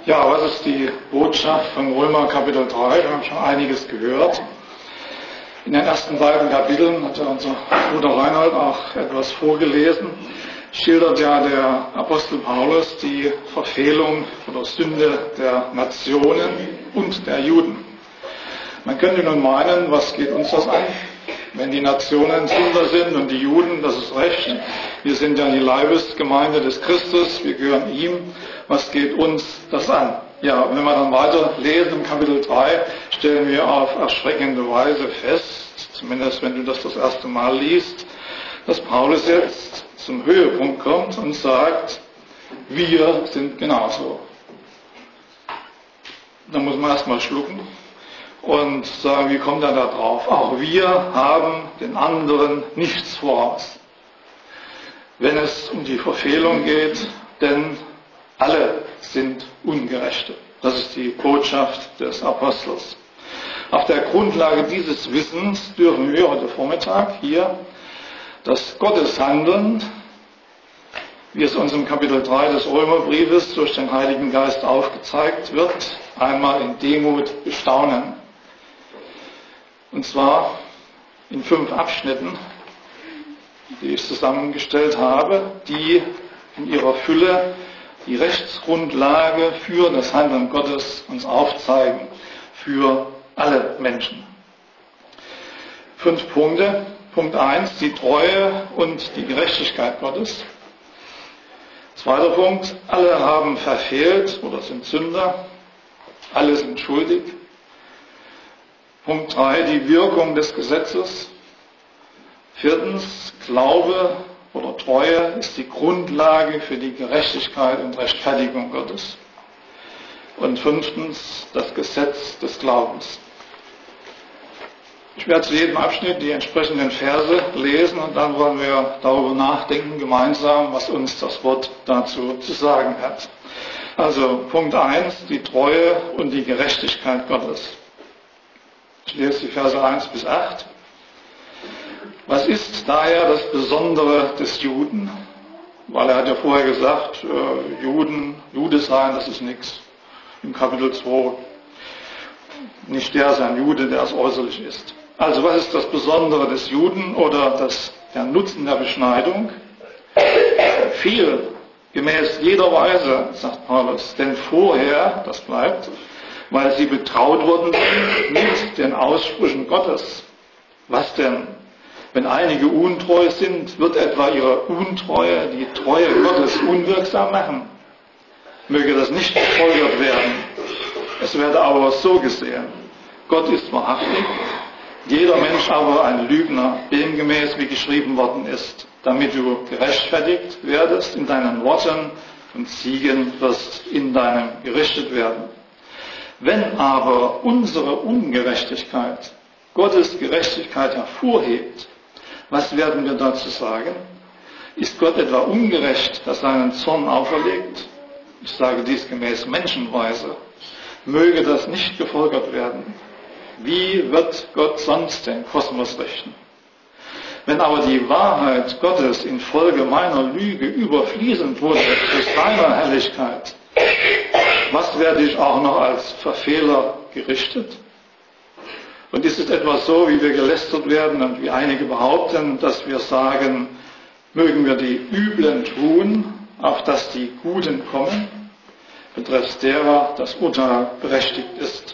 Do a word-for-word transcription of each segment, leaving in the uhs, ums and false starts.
Ja, was ist die Botschaft von Römer Kapitel drei? Wir haben schon einiges gehört. In den ersten beiden Kapiteln hat ja unser Bruder Reinhold auch etwas vorgelesen. Schildert ja der Apostel Paulus die Verfehlung oder Sünde der Nationen und der Juden. Man könnte nun meinen, was geht uns das an? Wenn die Nationen Sünder sind und die Juden, das ist recht. Wir sind ja die Leibesgemeinde des Christus, wir gehören ihm. Was geht uns das an? Ja, wenn wir dann weiter lesen im Kapitel drei, stellen wir auf erschreckende Weise fest, zumindest wenn du das das erste Mal liest, dass Paulus jetzt zum Höhepunkt kommt und sagt, wir sind genauso. Da muss man erstmal schlucken und sagen, wie kommt er da drauf? Auch wir haben den anderen nichts voraus, wenn es um die Verfehlung geht, denn alle sind Ungerechte. Das ist die Botschaft des Apostels. Auf der Grundlage dieses Wissens dürfen wir heute Vormittag hier das Gotteshandeln, wie es uns im Kapitel drei des Römerbriefes durch den Heiligen Geist aufgezeigt wird, einmal in Demut bestaunen. Und zwar in fünf Abschnitten, die ich zusammengestellt habe, die in ihrer Fülle die Rechtsgrundlage für das Handeln Gottes uns aufzeigen, für alle Menschen. Fünf Punkte. Punkt eins, die Treue und die Gerechtigkeit Gottes. Zweiter Punkt, alle haben verfehlt oder sind Sünder, alle sind schuldig. Punkt drei, die Wirkung des Gesetzes. Viertens, Glaube oder Treue ist die Grundlage für die Gerechtigkeit und Rechtfertigung Gottes. Und fünftens, das Gesetz des Glaubens. Ich werde zu jedem Abschnitt die entsprechenden Verse lesen und dann wollen wir darüber nachdenken gemeinsam, was uns das Wort dazu zu sagen hat. Also Punkt eins, die Treue und die Gerechtigkeit Gottes. Ich lese die Verse eins bis acht. Was ist daher das Besondere des Juden? Weil er hat ja vorher gesagt, äh, Juden, Jude sein, das ist nichts. Im Kapitel zwei. Nicht der sein Jude, der es äußerlich ist. Also was ist das Besondere des Juden oder das, der Nutzen der Beschneidung? Viel, gemäß jeder Weise, sagt Paulus. Denn vorher, das bleibt, weil sie betraut worden sind mit den Aussprüchen Gottes. Was denn? Wenn einige untreu sind, wird etwa ihre Untreue die Treue Gottes unwirksam machen. Möge das nicht gefolgert werden. Es werde aber so gesehen. Gott ist wahrhaftig, jeder Mensch aber ein Lügner, demgemäß wie geschrieben worden ist, damit du gerechtfertigt werdest in deinen Worten und Siegen wirst in deinem gerichtet werden. Wenn aber unsere Ungerechtigkeit Gottes Gerechtigkeit hervorhebt, was werden wir dazu sagen? Ist Gott etwa ungerecht, dass seinen Zorn auferlegt? Ich sage dies gemäß Menschenweise. Möge das nicht gefolgert werden. Wie wird Gott sonst den Kosmos richten? Wenn aber die Wahrheit Gottes infolge meiner Lüge überfließend wurde zu seiner Herrlichkeit, was werde ich auch noch als Verfehler gerichtet? Und ist es etwa so, wie wir gelästert werden und wie einige behaupten, dass wir sagen, mögen wir die Üblen tun, auf dass die Guten kommen, betreffs derer das Urteil berechtigt ist.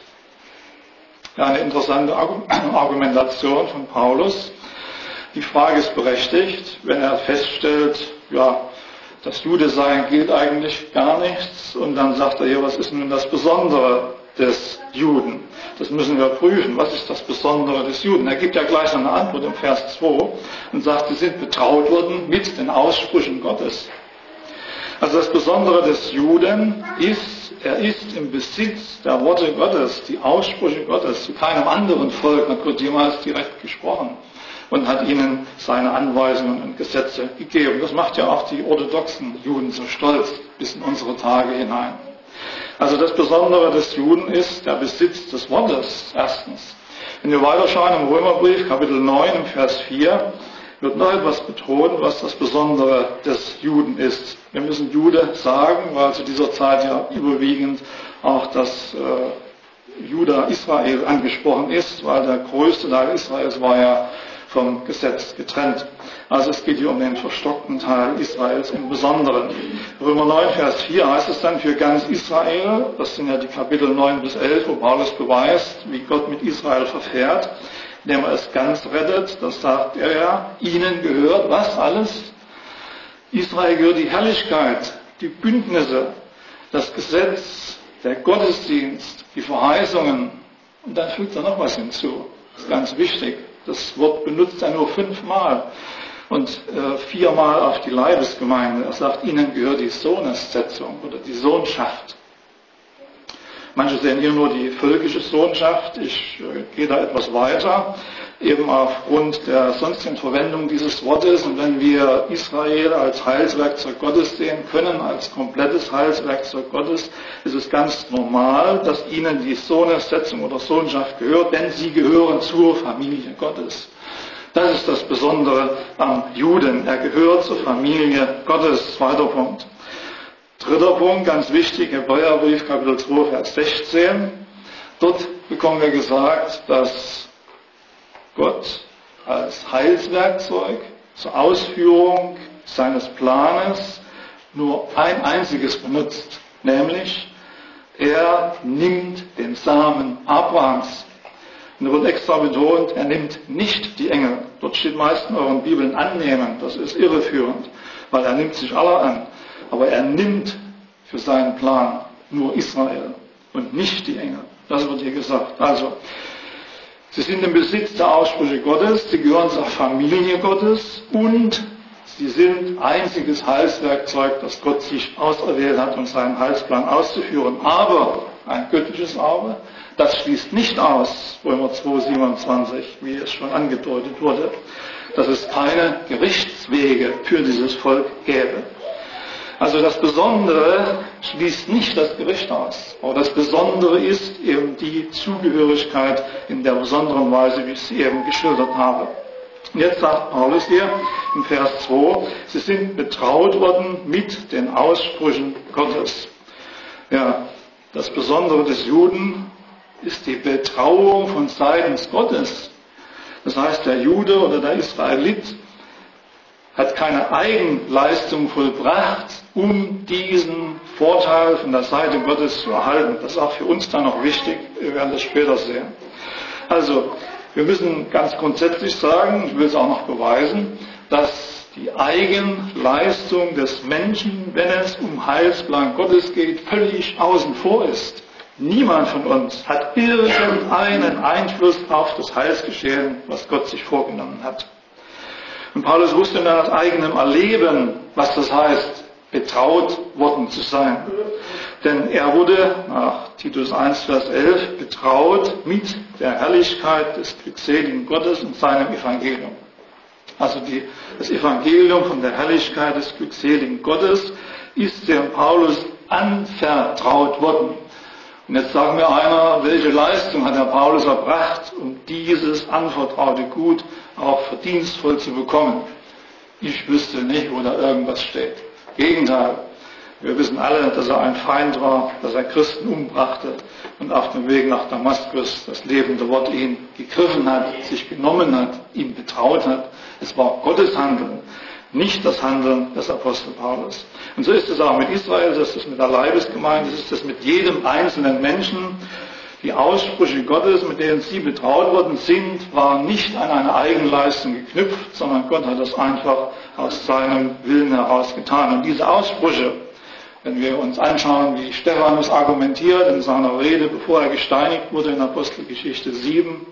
Ja, eine interessante Argumentation von Paulus. Die Frage ist berechtigt, wenn er feststellt, ja, das Judesein gilt eigentlich gar nichts, und dann sagt er hier, was ist nun das Besondere des Juden? Das müssen wir prüfen. Was ist das Besondere des Juden? Er gibt ja gleich eine Antwort im Vers zwei und sagt, sie sind betraut worden mit den Aussprüchen Gottes. Also das Besondere des Juden ist, er ist im Besitz der Worte Gottes, die Aussprüche Gottes. Zu keinem anderen Volk hat Gott jemals direkt gesprochen und hat ihnen seine Anweisungen und Gesetze gegeben. Das macht ja auch die orthodoxen Juden so stolz bis in unsere Tage hinein. Also das Besondere des Juden ist der Besitz des Wortes, erstens. Wenn wir weiterschauen im Römerbrief, Kapitel neun, im Vers vier, wird noch etwas betont, was das Besondere des Juden ist. Wir müssen Jude sagen, weil zu dieser Zeit ja überwiegend auch das äh, Juda Israel angesprochen ist, weil der größte Teil Israels war ja vom Gesetz getrennt. Also es geht hier um den verstockten Teil Israels im Besonderen. Römer neun, Vers vier heißt es dann für ganz Israel, das sind ja die Kapitel neun bis elf, wo Paulus beweist, wie Gott mit Israel verfährt, indem er es ganz rettet. Das sagt er ja, ihnen gehört was alles? Israel gehört die Herrlichkeit, die Bündnisse, das Gesetz, der Gottesdienst, die Verheißungen. Und dann fügt er noch was hinzu. Das ist ganz wichtig. Das Wort benutzt er nur fünfmal und äh, viermal auf die Leibesgemeinde. Er sagt, ihnen gehört die Sohnessetzung oder die Sohnschaft. Manche sehen hier nur die völkische Sohnschaft. Ich äh, gehe da etwas weiter, eben aufgrund der sonstigen Verwendung dieses Wortes. Und wenn wir Israel als Heilswerkzeug Gottes sehen können, als komplettes Heilswerkzeug Gottes, ist es ganz normal, dass ihnen die Sohnessetzung oder Sohnschaft gehört, denn sie gehören zur Familie Gottes. Das ist das Besondere am Juden. Er gehört zur Familie Gottes. Zweiter Punkt. Dritter Punkt, ganz wichtig, Hebräerbrief, Kapitel zwei, Vers sechzehn. Dort bekommen wir gesagt, dass Gott als Heilswerkzeug zur Ausführung seines Planes nur ein einziges benutzt, nämlich er nimmt den Samen Abrahams. Und da wird extra betont, er nimmt nicht die Engel. Dort steht meist in euren Bibeln annehmen, das ist irreführend, weil er nimmt sich alle an. Aber er nimmt für seinen Plan nur Israel und nicht die Engel. Das wird hier gesagt. Also, sie sind im Besitz der Aussprüche Gottes, sie gehören zur Familie Gottes und sie sind einziges Heilswerkzeug, das Gott sich auserwählt hat, um seinen Heilsplan auszuführen. Aber, ein göttliches Aber, das schließt nicht aus, Römer zwei, siebenundzwanzig, wie es schon angedeutet wurde, dass es keine Gerichtswege für dieses Volk gäbe. Also das Besondere schließt nicht das Gericht aus, aber das Besondere ist eben die Zugehörigkeit in der besonderen Weise, wie ich sie eben geschildert habe. Und jetzt sagt Paulus hier im Vers zwei, sie sind betraut worden mit den Aussprüchen Gottes. Ja, das Besondere des Juden ist die Betrauung von seitens Gottes. Das heißt, der Jude oder der Israelit hat keine Eigenleistung vollbracht, um diesen Vorteil von der Seite Gottes zu erhalten. Das ist auch für uns dann noch wichtig, wir werden das später sehen. Also, wir müssen ganz grundsätzlich sagen, ich will es auch noch beweisen, dass die Eigenleistung des Menschen, wenn es um Heilsplan Gottes geht, völlig außen vor ist. Niemand von uns hat irgendeinen Einfluss auf das Heilsgeschehen, was Gott sich vorgenommen hat. Und Paulus wusste dann aus eigenem Erleben, was das heißt, betraut worden zu sein. Denn er wurde, nach Titus eins, Vers elf, betraut mit der Herrlichkeit des glückseligen Gottes und seinem Evangelium. Also die, das Evangelium von der Herrlichkeit des glückseligen Gottes ist dem Paulus anvertraut worden. Und jetzt sagen wir einer, welche Leistung hat der Paulus erbracht, um dieses anvertraute Gut auch verdienstvoll zu bekommen. Ich wüsste nicht, wo da irgendwas steht. Gegenteil. Wir wissen alle, dass er ein Feind war, dass er Christen umbrachte und auf dem Weg nach Damaskus das lebende Wort ihn gegriffen hat, sich genommen hat, ihm betraut hat. Es war Gottes Handeln, nicht das Handeln des Apostel Paulus. Und so ist es auch mit Israel, so ist es mit der Leibesgemeinde, so ist es mit jedem einzelnen Menschen. Die Aussprüche Gottes, mit denen sie betraut worden sind, waren nicht an eine Eigenleistung geknüpft, sondern Gott hat das einfach aus seinem Willen heraus getan. Und diese Aussprüche, wenn wir uns anschauen, wie Stephanus argumentiert in seiner Rede, bevor er gesteinigt wurde in Apostelgeschichte sieben,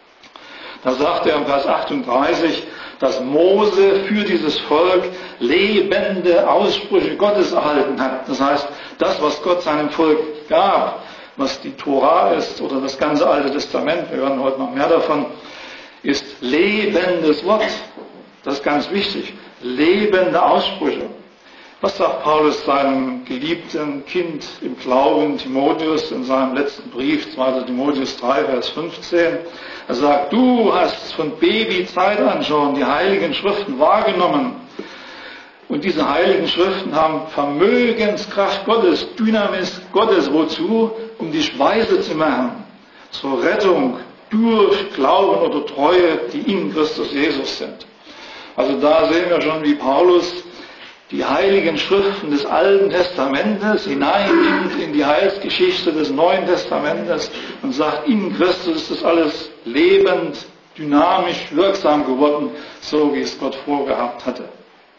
da sagt er im Vers achtunddreißig, dass Mose für dieses Volk lebende Aussprüche Gottes erhalten hat. Das heißt, das, was Gott seinem Volk gab, was die Tora ist oder das ganze Alte Testament, wir hören heute noch mehr davon, ist lebendes Wort. Das ist ganz wichtig. Lebende Aussprüche. Was sagt Paulus seinem geliebten Kind im Glauben, Timotheus, in seinem letzten Brief, zweiter Timotheus drei, Vers fünfzehn? Er sagt, du hast von Babyzeit an schon die heiligen Schriften wahrgenommen. Und diese heiligen Schriften haben Vermögenskraft Gottes, Dynamis Gottes. Wozu? Um dich weise zu machen. Zur Rettung durch Glauben oder Treue, die in Christus Jesus sind. Also da sehen wir schon, wie Paulus die heiligen Schriften des Alten Testamentes hineinnimmt in die Heilsgeschichte des Neuen Testamentes und sagt, in Christus ist das alles lebend, dynamisch, wirksam geworden, so wie es Gott vorgehabt hatte.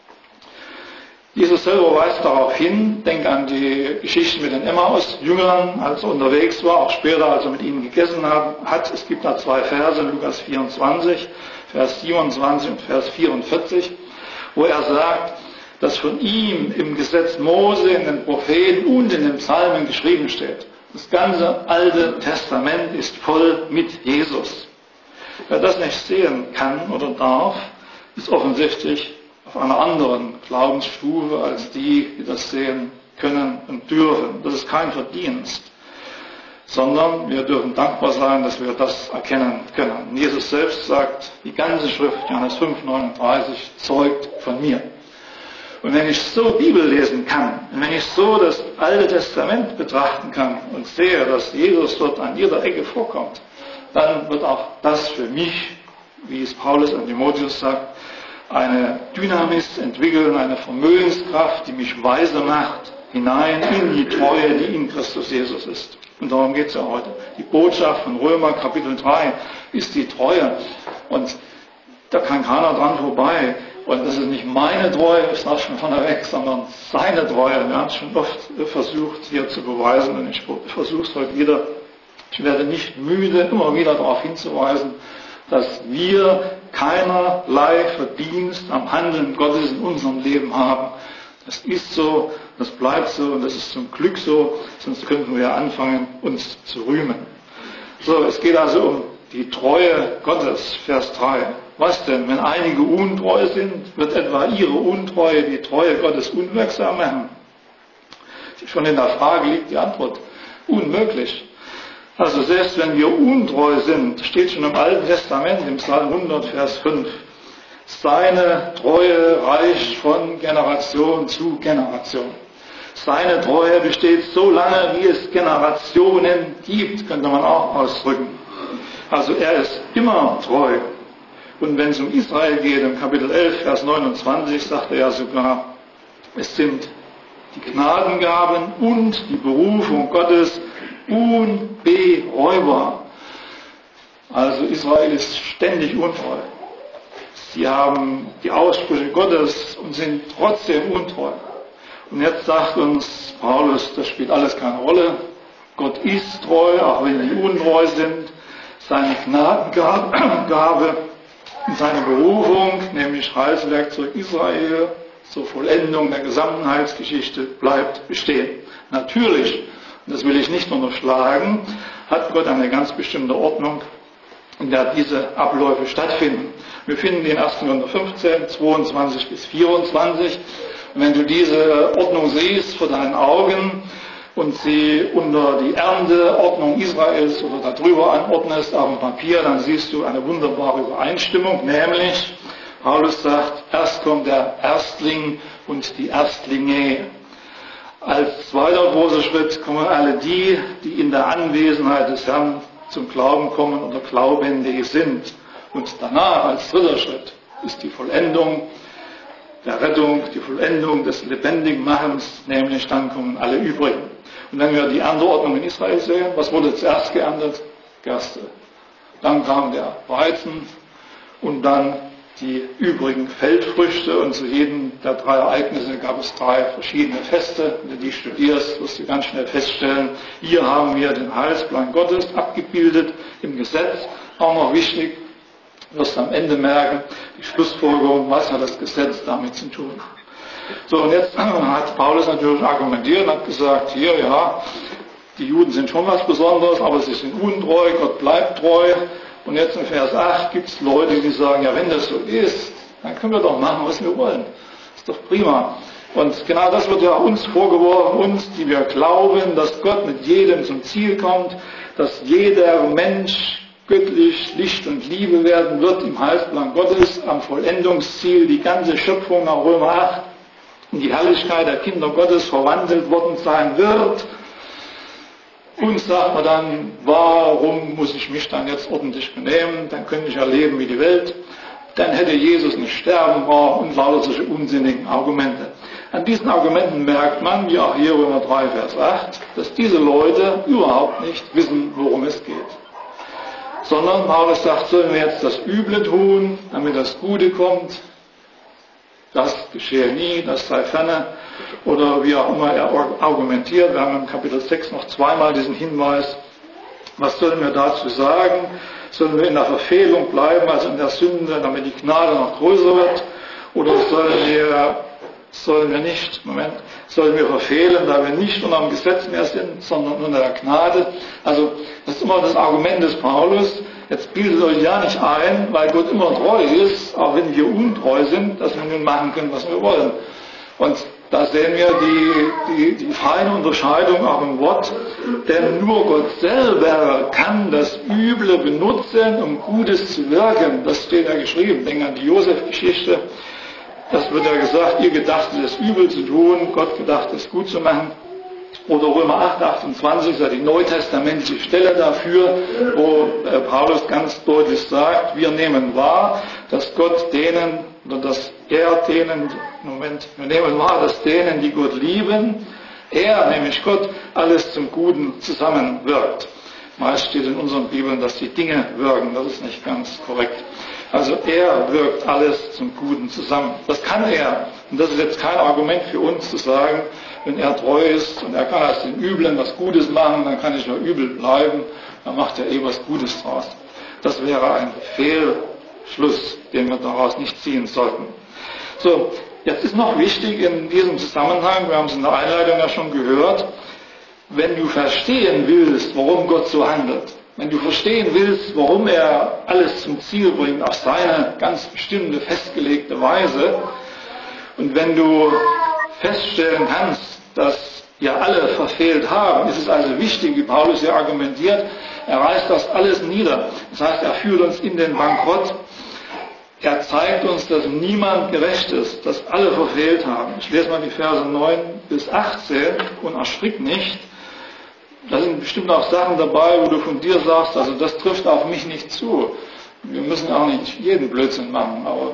Jesus selber weist darauf hin, denk an die Geschichte mit den Emmaus-Jüngern, als er unterwegs war, auch später, als er mit ihnen gegessen hat. Es gibt da zwei Verse, Lukas vierundzwanzig, Vers siebenundzwanzig und Vers vierundvierzig, wo er sagt, dass von ihm im Gesetz Mose, in den Propheten und in den Psalmen geschrieben steht. Das ganze Alte Testament ist voll mit Jesus. Wer das nicht sehen kann oder darf, ist offensichtlich auf einer anderen Glaubensstufe als die, die das sehen können und dürfen. Das ist kein Verdienst, sondern wir dürfen dankbar sein, dass wir das erkennen können. Jesus selbst sagt, die ganze Schrift, Johannes fünf, neununddreißig, zeugt von mir. Und wenn ich so Bibel lesen kann, und wenn ich so das Alte Testament betrachten kann und sehe, dass Jesus dort an jeder Ecke vorkommt, dann wird auch das für mich, wie es Paulus an Timotheus sagt, eine Dynamis entwickeln, eine Vermögenskraft, die mich weise macht, hinein in die Treue, die in Christus Jesus ist. Und darum geht es ja heute. Die Botschaft von Römer Kapitel drei ist die Treue. Und da kann keiner dran vorbei. Und das ist nicht meine Treue, ich sage schon vorneweg, sondern seine Treue. Wir haben es schon oft versucht hier zu beweisen und ich versuche es heute wieder. Ich werde nicht müde, immer wieder darauf hinzuweisen, dass wir keinerlei Verdienst am Handeln Gottes in unserem Leben haben. Das ist so, das bleibt so und das ist zum Glück so, sonst könnten wir ja anfangen, uns zu rühmen. So, es geht also um die Treue Gottes, Vers drei. Was denn? Wenn einige untreu sind, wird etwa ihre Untreue die Treue Gottes unwirksam machen? Schon in der Frage liegt die Antwort. Unmöglich. Also selbst wenn wir untreu sind, steht schon im Alten Testament, im Psalm hundert, Vers fünf, seine Treue reicht von Generation zu Generation. Seine Treue besteht so lange, wie es Generationen gibt, könnte man auch ausdrücken. Also er ist immer treu. Und wenn es um Israel geht, im Kapitel elf, Vers neunundzwanzig, sagt er ja sogar, es sind die Gnadengaben und die Berufung Gottes unbereubar. Also Israel ist ständig untreu. Sie haben die Aussprüche Gottes und sind trotzdem untreu. Und jetzt sagt uns Paulus, das spielt alles keine Rolle. Gott ist treu, auch wenn die untreu sind. Seine Gnadengabe und seine Berufung, nämlich Heilswerkzeug Israel zur Vollendung der gesamten Heilsgeschichte, bleibt bestehen. Natürlich, und das will ich nicht unterschlagen, hat Gott eine ganz bestimmte Ordnung, in der diese Abläufe stattfinden. Wir finden die in erster Korinther fünfzehn, zweiundzwanzig bis vierundzwanzig. Und wenn du diese Ordnung siehst vor deinen Augen und sie unter die Ernteordnung Israels oder darüber anordnest auf dem Papier, dann siehst du eine wunderbare Übereinstimmung, nämlich Paulus sagt, erst kommt der Erstling und die Erstlinge. Als zweiter großer Schritt kommen alle die, die in der Anwesenheit des Herrn zum Glauben kommen oder Glaubende sind. Und danach, als dritter Schritt, ist die Vollendung der Rettung, die Vollendung des lebendigen Machens, nämlich dann kommen alle übrigen. Und wenn wir die Ernteordnung in Israel sehen, was wurde zuerst geerntet? Gerste. Dann kam der Weizen und dann die übrigen Feldfrüchte, und zu jedem der drei Ereignisse gab es drei verschiedene Feste. Wenn du die studierst, wirst du ganz schnell feststellen, hier haben wir den Heilsplan Gottes abgebildet im Gesetz. Auch noch wichtig, wirst du am Ende merken, die Schlussfolgerung, was hat das Gesetz damit zu tun. So, und jetzt hat Paulus natürlich argumentiert und hat gesagt, hier, ja, die Juden sind schon was Besonderes, aber sie sind untreu, Gott bleibt treu. Und jetzt in Vers acht gibt es Leute, die sagen, ja, wenn das so ist, dann können wir doch machen, was wir wollen. Ist doch prima. Und genau das wird ja uns vorgeworfen, uns, die wir glauben, dass Gott mit jedem zum Ziel kommt, dass jeder Mensch göttlich Licht und Liebe werden wird im Heilsplan Gottes, am Vollendungsziel, die ganze Schöpfung nach Römer acht in die Herrlichkeit der Kinder Gottes verwandelt worden sein wird. Und sagt man dann, warum muss ich mich dann jetzt ordentlich benehmen, dann könnte ich ja leben wie die Welt, dann hätte Jesus nicht sterben brauchen und lauter solche unsinnigen Argumente. An diesen Argumenten merkt man, wie auch hier Römer drei, Vers acht, dass diese Leute überhaupt nicht wissen, worum es geht. Sondern Paulus sagt, sollen wir jetzt das Üble tun, damit das Gute kommt? Das geschehe nie, das sei ferne. Oder wie auch immer er argumentiert. Wir haben im Kapitel sechs noch zweimal diesen Hinweis. Was sollen wir dazu sagen? Sollen wir in der Verfehlung bleiben, also in der Sünde, damit die Gnade noch größer wird? Oder sollen wir, sollen wir nicht, Moment, sollen wir verfehlen, da wir nicht unter dem Gesetz mehr sind, sondern unter der Gnade? Also, das ist immer das Argument des Paulus. Jetzt bildet euch ja nicht ein, weil Gott immer treu ist, auch wenn wir untreu sind, dass wir nun machen können, was wir wollen. Und da sehen wir die, die, die feine Unterscheidung auch im Wort, denn nur Gott selber kann das Üble benutzen, um Gutes zu wirken. Das steht ja geschrieben. Denken an die Josef-Geschichte. Das wird ja gesagt, ihr gedachtet es übel zu tun, Gott gedacht es gut zu machen. Oder Römer acht, achtundzwanzig ist ja die neutestamentliche Stelle dafür, wo Paulus ganz deutlich sagt, wir nehmen wahr, dass Gott denen, oder dass er denen, Moment, wir nehmen wahr, dass denen, die Gott lieben, er, nämlich Gott, alles zum Guten zusammenwirkt. Meist steht in unseren Bibeln, dass die Dinge wirken, das ist nicht ganz korrekt. Also er wirkt alles zum Guten zusammen. Das kann er. Und das ist jetzt kein Argument für uns zu sagen, wenn er treu ist und er kann aus den Üblen was Gutes machen, dann kann ich nur übel bleiben, dann macht er eh was Gutes draus. Das wäre ein Fehlschluss, den wir daraus nicht ziehen sollten. So, jetzt ist noch wichtig in diesem Zusammenhang, wir haben es in der Einleitung ja schon gehört, wenn du verstehen willst, warum Gott so handelt, wenn du verstehen willst, warum er alles zum Ziel bringt, auf seine ganz bestimmte, festgelegte Weise, und wenn du feststellen kannst, dass ja alle verfehlt haben, ist es also wichtig, wie Paulus ja argumentiert, er reißt das alles nieder. Das heißt, er führt uns in den Bankrott. Er zeigt uns, dass niemand gerecht ist, dass alle verfehlt haben. Ich lese mal die Verse neun bis achtzehn und erschrick nicht. Da sind bestimmt auch Sachen dabei, wo du von dir sagst, also das trifft auf mich nicht zu. Wir müssen auch nicht jeden Blödsinn machen, aber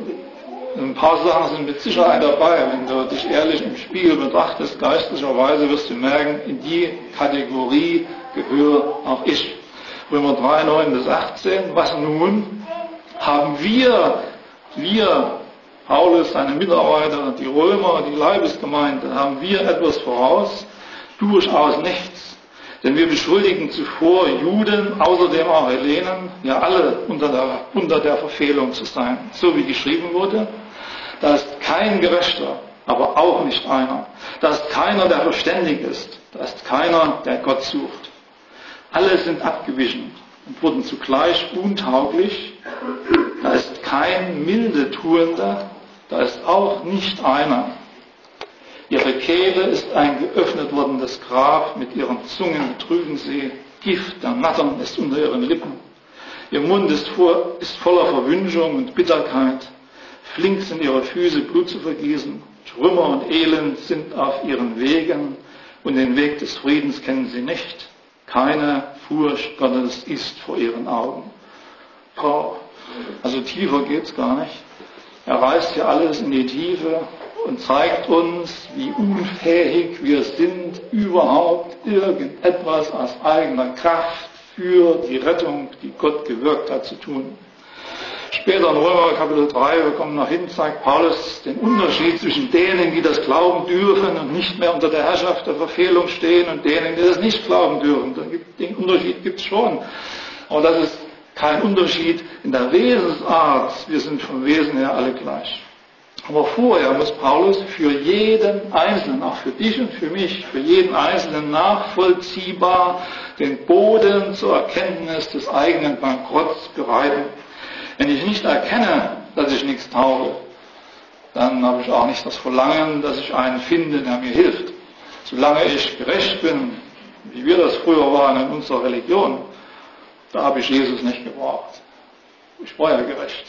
ein paar Sachen sind mit Sicherheit dabei. Wenn du dich ehrlich im Spiegel betrachtest, geistlicherweise wirst du merken, in die Kategorie gehöre auch ich. Römer drei, neun bis achtzehn, was nun? Haben wir, wir, Paulus, seine Mitarbeiter, die Römer, die Leibesgemeinde, haben wir etwas voraus? Durchaus nichts. Denn wir beschuldigen zuvor Juden, außerdem auch Hellenen, ja alle unter der, unter der Verfehlung zu sein. So wie geschrieben wurde, da ist kein Gerechter, aber auch nicht einer. Da ist keiner, der verständig ist. Da ist keiner, der Gott sucht. Alle sind abgewichen und wurden zugleich untauglich. Da ist kein Mildetuender, da ist auch nicht einer. Ihre Kehle ist ein geöffnet wordenes Grab, mit ihren Zungen betrügen sie, Gift, der Nattern ist unter ihren Lippen. Ihr Mund ist, vor, ist voller Verwünschung und Bitterkeit, flink sind ihre Füße, Blut zu vergießen, Trümmer und Elend sind auf ihren Wegen und den Weg des Friedens kennen sie nicht. Keine Furcht Gottes ist vor ihren Augen. Oh, also tiefer geht's gar nicht. Er reißt hier alles in die Tiefe und zeigt uns, wie unfähig wir sind, überhaupt irgendetwas aus eigener Kraft für die Rettung, die Gott gewirkt hat, zu tun. Später in Römer Kapitel drei, wir kommen noch hin, zeigt Paulus den Unterschied zwischen denen, die das glauben dürfen und nicht mehr unter der Herrschaft der Verfehlung stehen, und denen, die das nicht glauben dürfen. Den Unterschied gibt es schon. Aber das ist kein Unterschied in der Wesensart. Wir sind vom Wesen her alle gleich. Aber vorher muss Paulus für jeden Einzelnen, auch für dich und für mich, für jeden Einzelnen nachvollziehbar den Boden zur Erkenntnis des eigenen Bankrotts bereiten. Wenn ich nicht erkenne, dass ich nichts tauge, dann habe ich auch nicht das Verlangen, dass ich einen finde, der mir hilft. Solange ich gerecht bin, wie wir das früher waren in unserer Religion, da habe ich Jesus nicht gebraucht. Ich war ja gerecht.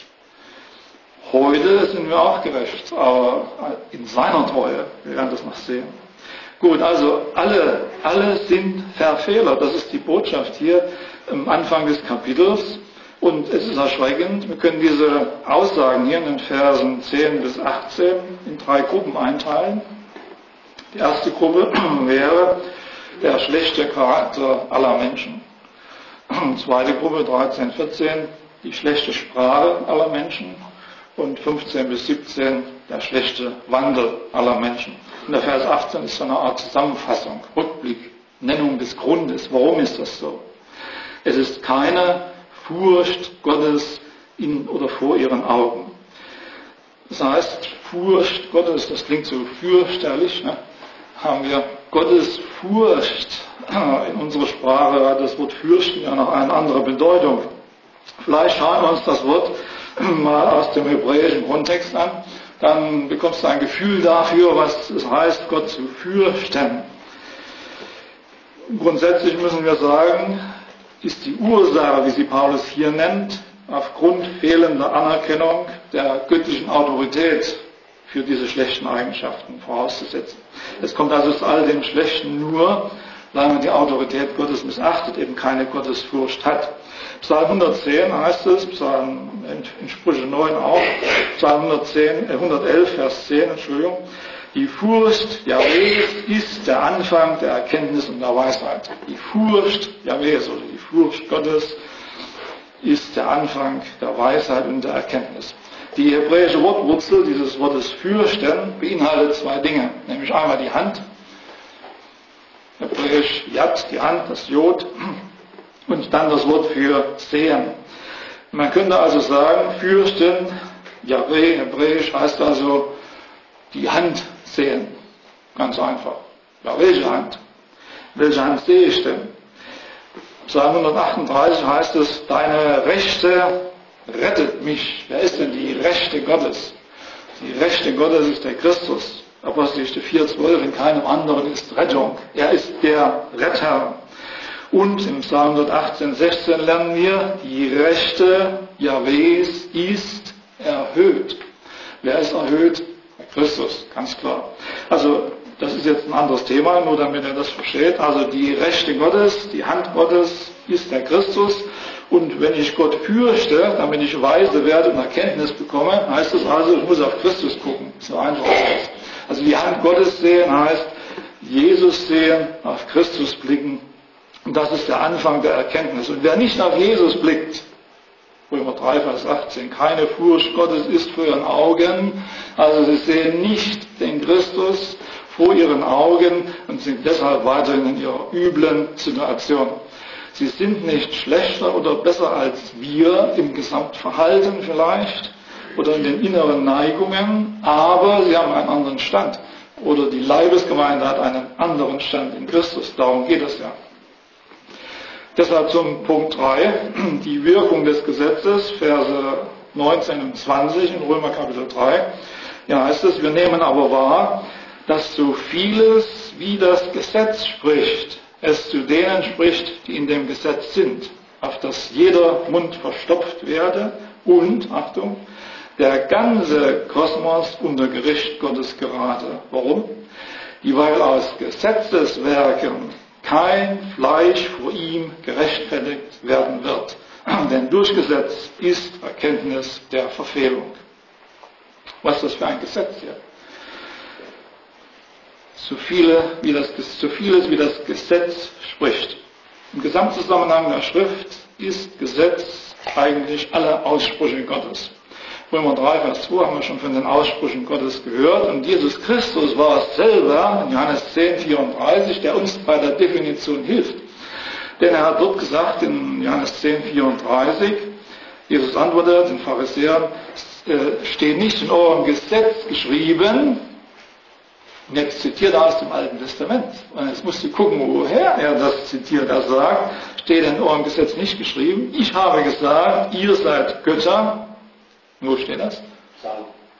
Heute sind wir auch gerecht, aber in seiner Treue. Wir werden das noch sehen. Gut, also alle, alle sind Verfehler. Das ist die Botschaft hier am Anfang des Kapitels. Und es ist erschreckend, wir können diese Aussagen hier in den Versen zehn bis achtzehn in drei Gruppen einteilen. Die erste Gruppe wäre der schlechte Charakter aller Menschen. Die zweite Gruppe, dreizehn, vierzehn, die schlechte Sprache aller Menschen. Und fünfzehn bis siebzehn, der schlechte Wandel aller Menschen. Und der Vers achtzehn ist so eine Art Zusammenfassung, Rückblick, Nennung des Grundes. Warum ist das so? Es ist keine Furcht Gottes in oder vor ihren Augen. Das heißt, Furcht Gottes, das klingt so fürchterlich, ne? Haben wir Gottes Furcht. In unserer Sprache hat das Wort fürchten ja noch eine andere Bedeutung. Vielleicht schauen wir uns das Wort mal aus dem hebräischen Kontext an, dann bekommst du ein Gefühl dafür, was es heißt, Gott zu fürchten. Grundsätzlich müssen wir sagen, ist die Ursache, wie sie Paulus hier nennt, aufgrund fehlender Anerkennung der göttlichen Autorität für diese schlechten Eigenschaften vorauszusetzen. Es kommt also zu all dem Schlechten nur, weil man die Autorität Gottes missachtet, eben keine Gottesfurcht hat. Psalm hundertzehn heißt es, Psalm in Sprüche neun auch, Psalm hundertzehn, äh hundertelf, Vers zehn, Entschuldigung, die Furcht Jahwes ist der Anfang der Erkenntnis und der Weisheit. Die Furcht Jahwes oder die Furcht Gottes ist der Anfang der Weisheit und der Erkenntnis. Die hebräische Wortwurzel dieses Wortes fürchten beinhaltet zwei Dinge, nämlich einmal die Hand, hebräisch Yad, die Hand, das Jod, und dann das Wort für sehen. Man könnte also sagen, fürchten, Yahweh, hebräisch heißt also die Hand sehen. Ganz einfach. Ja, welche Hand? Welche Hand sehe ich denn? Psalm hundertachtunddreißig heißt es, deine Rechte rettet mich. Wer ist denn die Rechte Gottes? Die Rechte Gottes ist der Christus. Apostelgeschichte vier, zwölf, in keinem anderen ist Rettung. Er ist der Retter. Und im Psalm hundertachtzehn, sechzehn lernen wir, die Rechte Jahwes ist erhöht. Wer ist erhöht? Der Christus, ganz klar. Also, das ist jetzt ein anderes Thema, nur damit ihr das versteht. Also, die Rechte Gottes, die Hand Gottes ist der Christus. Und wenn ich Gott fürchte, damit ich weise werde und Erkenntnis bekomme, heißt es also, ich muss auf Christus gucken. So einfach ist das. Also, die Hand Gottes sehen heißt, Jesus sehen, auf Christus blicken. Und das ist der Anfang der Erkenntnis. Und wer nicht auf Jesus blickt, Römer drei, Vers achtzehn, keine Furcht Gottes ist vor ihren Augen, also sie sehen nicht den Christus vor ihren Augen und sind deshalb weiterhin in ihrer üblen Situation. Sie sind nicht schlechter oder besser als wir im Gesamtverhalten vielleicht oder in den inneren Neigungen, aber sie haben einen anderen Stand. Oder die Leibesgemeinde hat einen anderen Stand in Christus. Darum geht es ja. Deshalb zum Punkt drei, die Wirkung des Gesetzes, Verse neunzehn und zwanzig in Römer Kapitel drei. Ja, heißt es, wir nehmen aber wahr, dass so vieles, wie das Gesetz spricht, es zu denen spricht, die in dem Gesetz sind, auf dass jeder Mund verstopft werde und, Achtung, der ganze Kosmos unter Gericht Gottes gerate. Warum? Dieweil aus Gesetzeswerken kein Fleisch vor ihm gerechtfertigt werden wird. Denn durch Gesetz ist Erkenntnis der Verfehlung. Was ist das für ein Gesetz hier? So, viele, wie das, so vieles wie das Gesetz spricht. Im Gesamtzusammenhang der Schrift ist Gesetz eigentlich alle Aussprüche Gottes. Römer drei, Vers zwei haben wir schon von den Aussprüchen Gottes gehört. Und Jesus Christus war es selber, in Johannes zehn, vierunddreißig, der uns bei der Definition hilft. Denn er hat dort gesagt, in Johannes zehn, vierunddreißig, Jesus antwortet den Pharisäern, steht nicht in eurem Gesetz geschrieben, und jetzt zitiert er aus dem Alten Testament. Und jetzt musst du gucken, woher er das zitiert. Er sagt, steht in eurem Gesetz nicht geschrieben, ich habe gesagt, ihr seid Götter. Wo steht das? Psalm.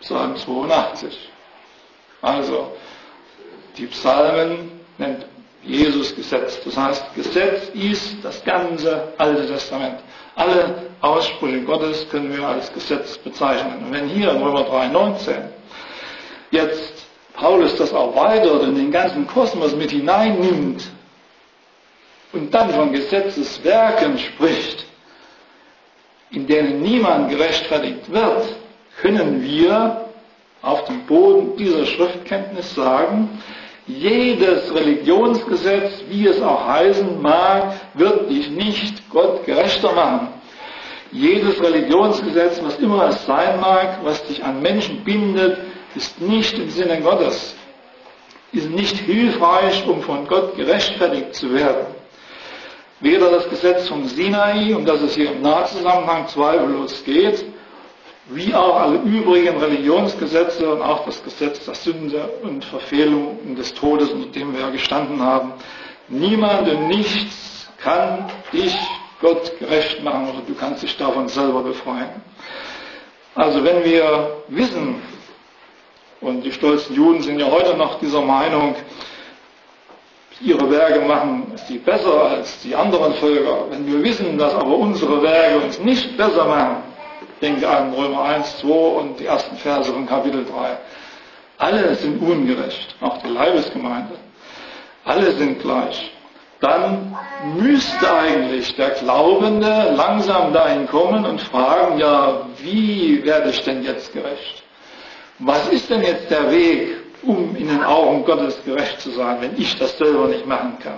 Psalm zweiundachtzig. Also, die Psalmen nennt Jesus Gesetz. Das heißt, Gesetz ist das ganze Alte Testament. Alle Aussprüche Gottes können wir als Gesetz bezeichnen. Und wenn hier in Römer drei neunzehn jetzt Paulus das erweitert und den ganzen Kosmos mit hineinnimmt und dann von Gesetzeswerken spricht, in denen niemand gerechtfertigt wird, können wir auf dem Boden dieser Schriftkenntnis sagen, jedes Religionsgesetz, wie es auch heißen mag, wird dich nicht Gott gerechter machen. Jedes Religionsgesetz, was immer es sein mag, was dich an Menschen bindet, ist nicht im Sinne Gottes, ist nicht hilfreich, um von Gott gerechtfertigt zu werden. Weder das Gesetz vom Sinai, um das es hier im Nahzusammenhang zweifellos geht, wie auch alle übrigen Religionsgesetze und auch das Gesetz der Sünde und Verfehlung und des Todes, unter dem wir gestanden haben. Niemand und nichts kann dich Gott gerecht machen oder du kannst dich davon selber befreien. Also wenn wir wissen, und die stolzen Juden sind ja heute noch dieser Meinung, ihre Werke machen sie besser als die anderen Völker. Wenn wir wissen, dass aber unsere Werke uns nicht besser machen, denke an Römer eins, zwei und die ersten Verse von Kapitel drei. Alle sind ungerecht, auch die Leibesgemeinde. Alle sind gleich. Dann müsste eigentlich der Glaubende langsam dahin kommen und fragen, ja, wie werde ich denn jetzt gerecht? Was ist denn jetzt der Weg, um in den Augen Gottes gerecht zu sein, wenn ich das selber nicht machen kann?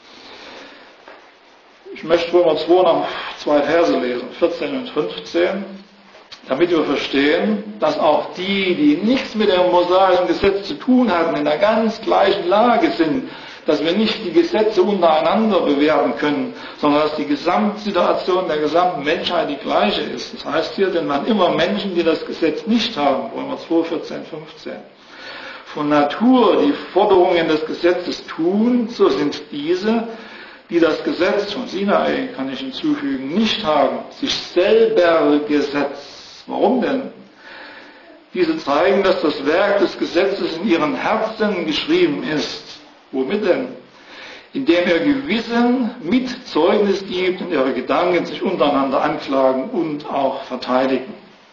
Ich möchte Römer zwei noch zwei Verse lesen, vierzehn und fünfzehn, damit wir verstehen, dass auch die, die nichts mit dem mosaischen Gesetz zu tun hatten, in der ganz gleichen Lage sind, dass wir nicht die Gesetze untereinander bewerten können, sondern dass die Gesamtsituation der gesamten Menschheit die gleiche ist. Das heißt hier, denn wann immer Menschen, die das Gesetz nicht haben, Römer zwei, vierzehn, fünfzehn, von Natur die Forderungen des Gesetzes tun, so sind diese, die das Gesetz von Sinai, kann ich hinzufügen, nicht haben, sich selber Gesetz. Warum denn? Diese zeigen, dass das Werk des Gesetzes in ihren Herzen geschrieben ist. Womit denn? Indem er Gewissen mit Zeugnis gibt und ihre Gedanken sich untereinander anklagen und auch verteidigen.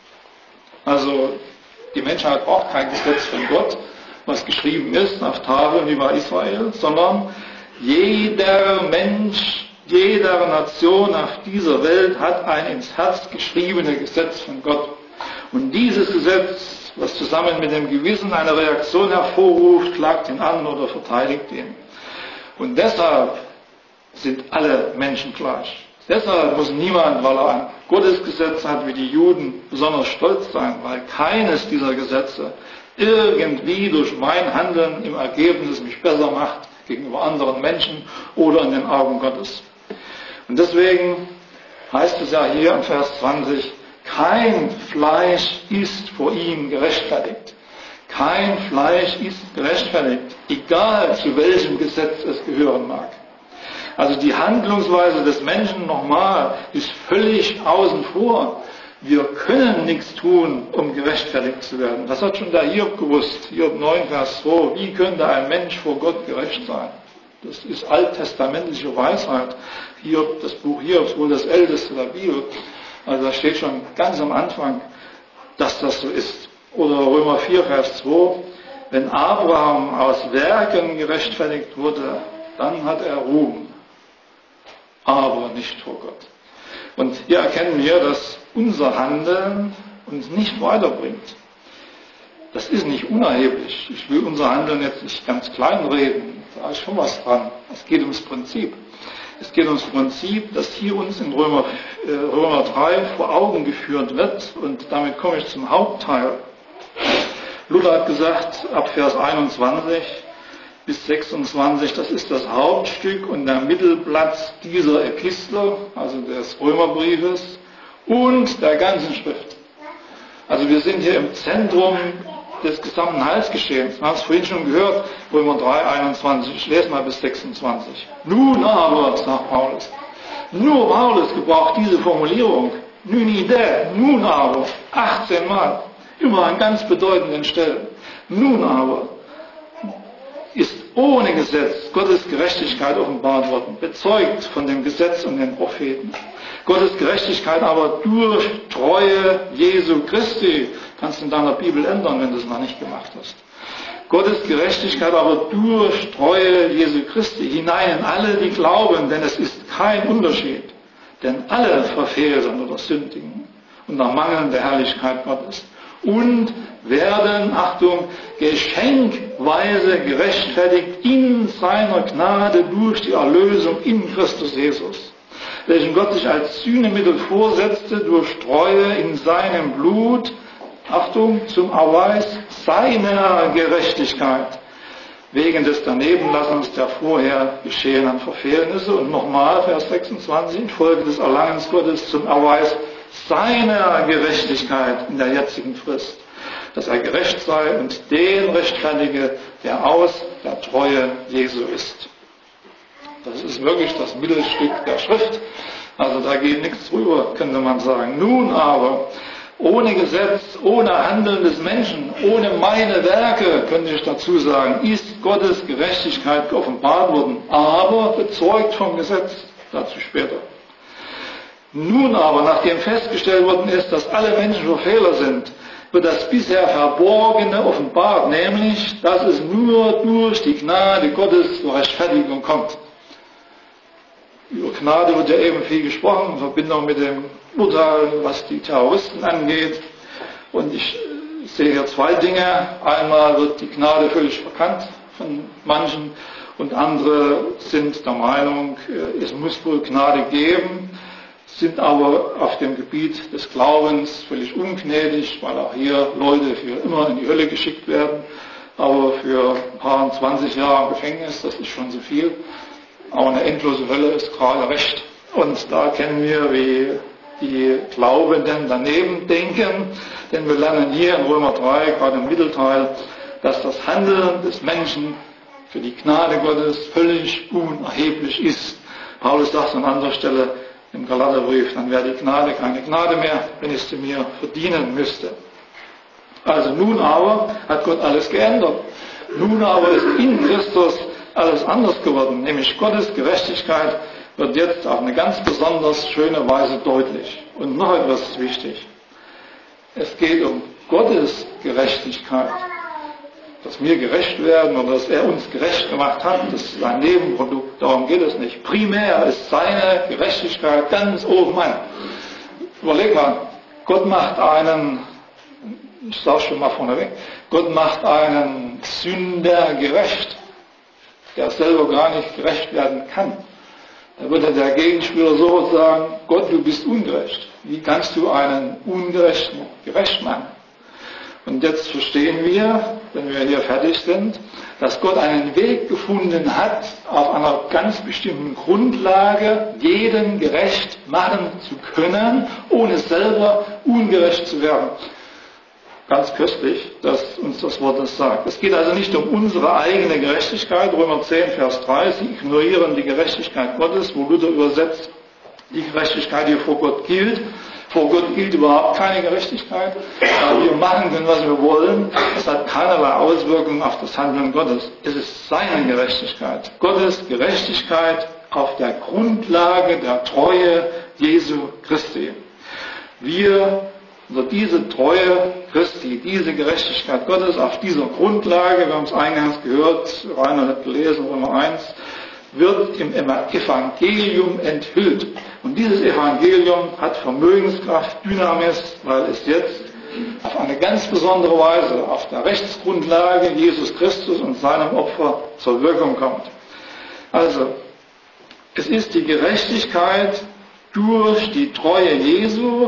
Also die Menschheit braucht kein Gesetz von Gott, was geschrieben ist auf Tafeln wie bei Israel, sondern jeder Mensch, jede Nation auf dieser Welt hat ein ins Herz geschriebenes Gesetz von Gott. Und dieses Gesetz, was zusammen mit dem Gewissen eine Reaktion hervorruft, klagt ihn an oder verteidigt ihn. Und deshalb sind alle Menschen gleich. Deshalb muss niemand, weil er ein Gottesgesetz hat wie die Juden, besonders stolz sein, weil keines dieser Gesetze irgendwie durch mein Handeln im Ergebnis mich besser macht gegenüber anderen Menschen oder in den Augen Gottes. Und deswegen heißt es ja hier im Vers zwanzig, kein Fleisch ist vor ihm gerechtfertigt. Kein Fleisch ist gerechtfertigt, egal zu welchem Gesetz es gehören mag. Also die Handlungsweise des Menschen, nochmal, ist völlig außen vor. Wir können nichts tun, um gerechtfertigt zu werden. Das hat schon der Hiob gewusst. Hiob neun, Vers zwei. Wie könnte ein Mensch vor Gott gerecht sein? Das ist alttestamentliche Weisheit. Hiob, das Buch Hiob ist wohl das älteste der Bibel. Also da steht schon ganz am Anfang, dass das so ist. Oder Römer vier, Vers zwei. Wenn Abraham aus Werken gerechtfertigt wurde, dann hat er Ruhm. Aber nicht vor Gott. Und hier erkennen wir, dass unser Handeln uns nicht weiterbringt. Das ist nicht unerheblich. Ich will unser Handeln jetzt nicht ganz klein reden. Da ist schon was dran. Es geht ums Prinzip. Es geht ums Prinzip, das hier uns in Römer, äh, Römer drei vor Augen geführt wird. Und damit komme ich zum Hauptteil. Luther hat gesagt, ab Vers einundzwanzig bis sechsundzwanzig, das ist das Hauptstück und der Mittelplatz dieser Epistel, also des Römerbriefes und der ganzen Schrift. Also wir sind hier im Zentrum des gesamten Heilsgeschehens. Wir haben es vorhin schon gehört, Römer drei, einundzwanzig, ich lese mal bis sechsundzwanzig. Nun aber, sagt Paulus, nur Paulus gebraucht diese Formulierung, nun idee, nun aber, achtzehn Mal. Immer an ganz bedeutenden Stellen. Nun aber ist ohne Gesetz Gottes Gerechtigkeit offenbart worden, bezeugt von dem Gesetz und den Propheten. Gottes Gerechtigkeit aber durch Treue Jesu Christi. Kannst du in deiner Bibel ändern, wenn du es noch nicht gemacht hast. Gottes Gerechtigkeit aber durch Treue Jesu Christi hinein in alle, die glauben, denn es ist kein Unterschied. Denn alle verfehlen oder sündigen und ermangeln der Herrlichkeit Gottes und werden, Achtung, geschenkweise gerechtfertigt in seiner Gnade durch die Erlösung in Christus Jesus, welchen Gott sich als Sühnemittel vorsetzte durch Treue in seinem Blut, Achtung, zum Erweis seiner Gerechtigkeit, wegen des Danebenlassens der vorher geschehenen Verfehlnisse. Und nochmal, Vers sechsundzwanzig, infolge des Erlangens Gottes zum Erweis seiner Gerechtigkeit in der jetzigen Frist, dass er gerecht sei und den rechtfertige, der aus der Treue Jesu ist. Das ist wirklich das Mittelstück der Schrift. Also da geht nichts drüber, könnte man sagen. Nun aber, ohne Gesetz, ohne Handeln des Menschen, ohne meine Werke, könnte ich dazu sagen, ist Gottes Gerechtigkeit geoffenbart worden, aber bezeugt vom Gesetz, dazu später. Nun aber, nachdem festgestellt worden ist, dass alle Menschen Verfehler sind, wird das bisher Verborgene offenbart, nämlich, dass es nur durch die Gnade Gottes zur Rechtfertigung kommt. Über Gnade wird ja eben viel gesprochen, in Verbindung mit dem Urteil, was die Terroristen angeht. Und ich sehe hier zwei Dinge. Einmal wird die Gnade völlig verkannt von manchen und andere sind der Meinung, es muss wohl Gnade geben, sind aber auf dem Gebiet des Glaubens völlig ungnädig, weil auch hier Leute für immer in die Hölle geschickt werden. Aber für ein paar zwanzig Jahre im Gefängnis, das ist schon so viel. Aber eine endlose Hölle ist gerade recht. Und da kennen wir, wie die Glaubenden daneben denken. Denn wir lernen hier in Römer drei, gerade im Mittelteil, dass das Handeln des Menschen für die Gnade Gottes völlig unerheblich ist. Paulus sagt an anderer Stelle im Galaterbrief, dann wäre die Gnade keine Gnade mehr, wenn ich sie mir verdienen müsste. Also nun aber hat Gott alles geändert. Nun aber ist in Christus alles anders geworden, nämlich Gottes Gerechtigkeit wird jetzt auf eine ganz besonders schöne Weise deutlich. Und noch etwas ist wichtig. Es geht um Gottes Gerechtigkeit. Dass wir gerecht werden oder dass er uns gerecht gemacht hat, das ist ein Nebenprodukt, darum geht es nicht. Primär ist seine Gerechtigkeit ganz oben an. Überleg mal, Gott macht einen, ich sage schon mal vorneweg, Gott macht einen Sünder gerecht, der selber gar nicht gerecht werden kann. Da würde der Gegenspieler so sagen, Gott, du bist ungerecht. Wie kannst du einen Ungerechten gerecht machen? Und jetzt verstehen wir, wenn wir hier fertig sind, dass Gott einen Weg gefunden hat, auf einer ganz bestimmten Grundlage jeden gerecht machen zu können, ohne selber ungerecht zu werden. Ganz köstlich, dass uns das Wort das sagt. Es geht also nicht um unsere eigene Gerechtigkeit. Römer zehn, Vers drei, sie ignorieren die Gerechtigkeit Gottes, wo Luther übersetzt, die Gerechtigkeit, die vor Gott gilt. Vor Gott gilt überhaupt keine Gerechtigkeit. Wir machen können, was wir wollen. Es hat keinerlei Auswirkungen auf das Handeln Gottes. Es ist seine Gerechtigkeit. Gottes Gerechtigkeit auf der Grundlage der Treue Jesu Christi. Wir, also diese Treue Christi, diese Gerechtigkeit Gottes auf dieser Grundlage, wir haben es eingangs gehört, Rainer hat gelesen, Römer eins, wird im Evangelium enthüllt. Und dieses Evangelium hat Vermögenskraft, Dynamis, weil es jetzt auf eine ganz besondere Weise auf der Rechtsgrundlage Jesus Christus und seinem Opfer zur Wirkung kommt. Also, es ist die Gerechtigkeit durch die Treue Jesu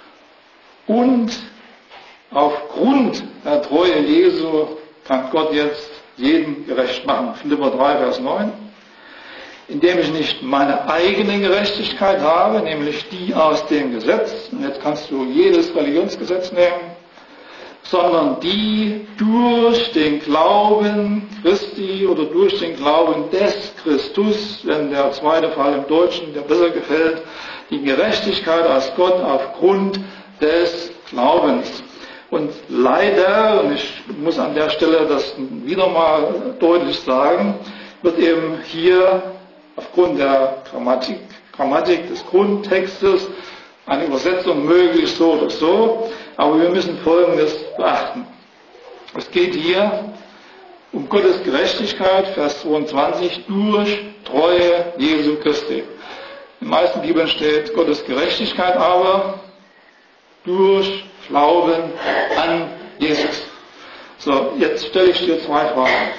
und aufgrund der Treue Jesu kann Gott jetzt jeden gerecht machen. Philipper drei, Vers neun. Indem ich nicht meine eigene Gerechtigkeit habe, nämlich die aus dem Gesetz, und jetzt kannst du jedes Religionsgesetz nehmen, sondern die durch den Glauben Christi oder durch den Glauben des Christus, wenn der zweite Fall im Deutschen, der besser gefällt, die Gerechtigkeit aus Gott aufgrund des Glaubens. Und leider, und ich muss an der Stelle das wieder mal deutlich sagen, wird eben hier aufgrund der Grammatik, Grammatik des Grundtextes eine Übersetzung möglich, so oder so, aber wir müssen Folgendes beachten. Es geht hier um Gottes Gerechtigkeit, Vers zweiundzwanzig, durch Treue Jesu Christi. In den meisten Bibeln steht Gottes Gerechtigkeit aber durch Glauben an Jesus. So, jetzt stelle ich dir zwei Fragen.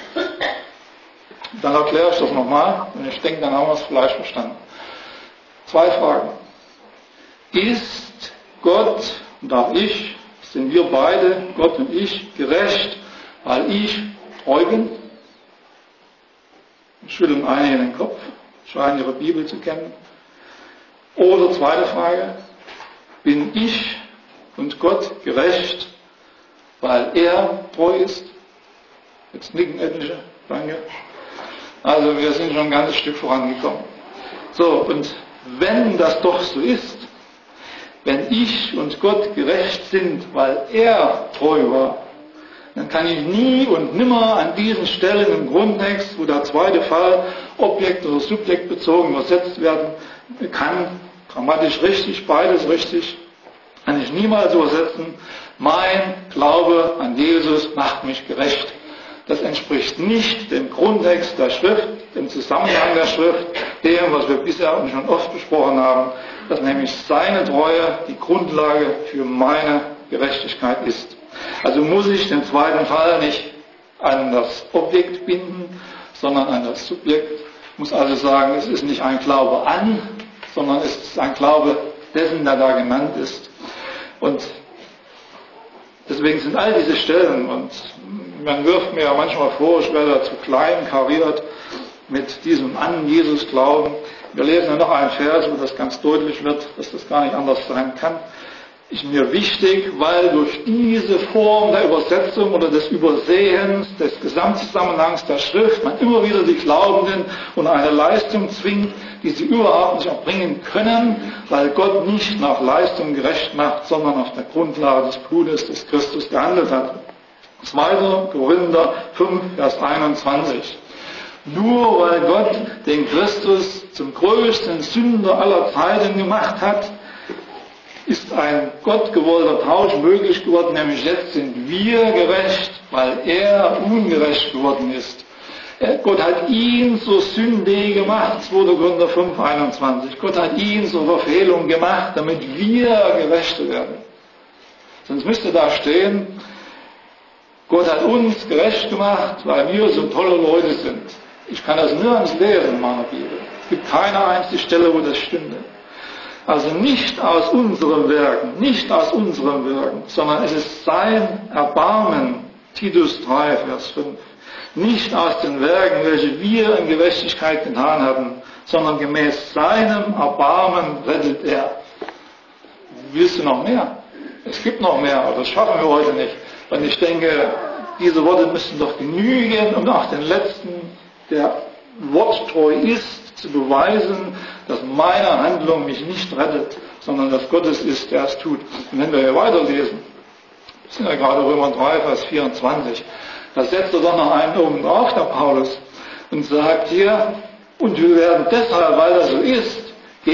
Dann erkläre ich das nochmal und ich denke, dann haben wir es vielleicht verstanden. Zwei Fragen. Ist Gott und auch ich, sind wir beide, Gott und ich, gerecht, weil ich treu bin? Schütteln einige den Kopf, scheinen ihre Bibel zu kennen. Oder zweite Frage, bin ich und Gott gerecht, weil er treu ist? Jetzt nicken etliche, danke. Also wir sind schon ein ganzes Stück vorangekommen. So, und wenn das doch so ist, wenn ich und Gott gerecht sind, weil er treu war, dann kann ich nie und nimmer an diesen Stellen im Grundtext, wo der zweite Fall Objekt oder Subjekt bezogen übersetzt werden kann, grammatisch richtig, beides richtig, kann ich niemals übersetzen, mein Glaube an Jesus macht mich gerecht. Das entspricht nicht dem Grundtext der Schrift, dem Zusammenhang der Schrift, dem, was wir bisher schon oft besprochen haben, dass nämlich seine Treue die Grundlage für meine Gerechtigkeit ist. Also muss ich den zweiten Fall nicht an das Objekt binden, sondern an das Subjekt. Ich muss also sagen, es ist nicht ein Glaube an, sondern es ist ein Glaube dessen, der da genannt ist. Und deswegen sind all diese Stellen, und man wirft mir ja manchmal vor, ich werde da zu klein kariert mit diesem an Jesus glauben. Wir lesen ja noch einen Vers, wo das ganz deutlich wird, dass das gar nicht anders sein kann. Ist mir wichtig, weil durch diese Form der Übersetzung oder des Übersehens des Gesamtzusammenhangs der Schrift man immer wieder die Glaubenden unter eine Leistung zwingt, die sie überhaupt nicht erbringen können, weil Gott nicht nach Leistung gerecht macht, sondern auf der Grundlage des Blutes des Christus gehandelt hat. zweiter Korinther fünf, Vers einundzwanzig. Nur weil Gott den Christus zum größten Sünder aller Zeiten gemacht hat, ist ein gottgewollter Tausch möglich geworden, nämlich jetzt sind wir gerecht, weil er ungerecht geworden ist. Gott hat ihn zur Sünde gemacht, zweiter Korinther fünf, einundzwanzig. Gott hat ihn zur Verfehlung gemacht, damit wir Gerechte werden. Sonst müsste da stehen, Gott hat uns gerecht gemacht, weil wir so tolle Leute sind. Ich kann das nirgends lesen in meiner Bibel. Es gibt keine einzige Stelle, wo das stünde. Also nicht aus unserem Werken, nicht aus unserem Wirken, sondern es ist sein Erbarmen, Titus drei, Vers fünf. Nicht aus den Werken, welche wir in Gerechtigkeit getan hatten, sondern gemäß seinem Erbarmen rettet er. Willst du noch mehr? Es gibt noch mehr, aber das schaffen wir heute nicht. Und ich denke, diese Worte müssen doch genügen, um auch den letzten, der worttreu ist, zu beweisen, dass meine Handlung mich nicht rettet, sondern dass Gott es ist, der es tut. Und wenn wir hier weiterlesen, das sind ja gerade Römer drei, Vers vierundzwanzig, da setzt er doch noch einen oben drauf, der Paulus, und sagt hier, und wir werden deshalb, weil das so ist,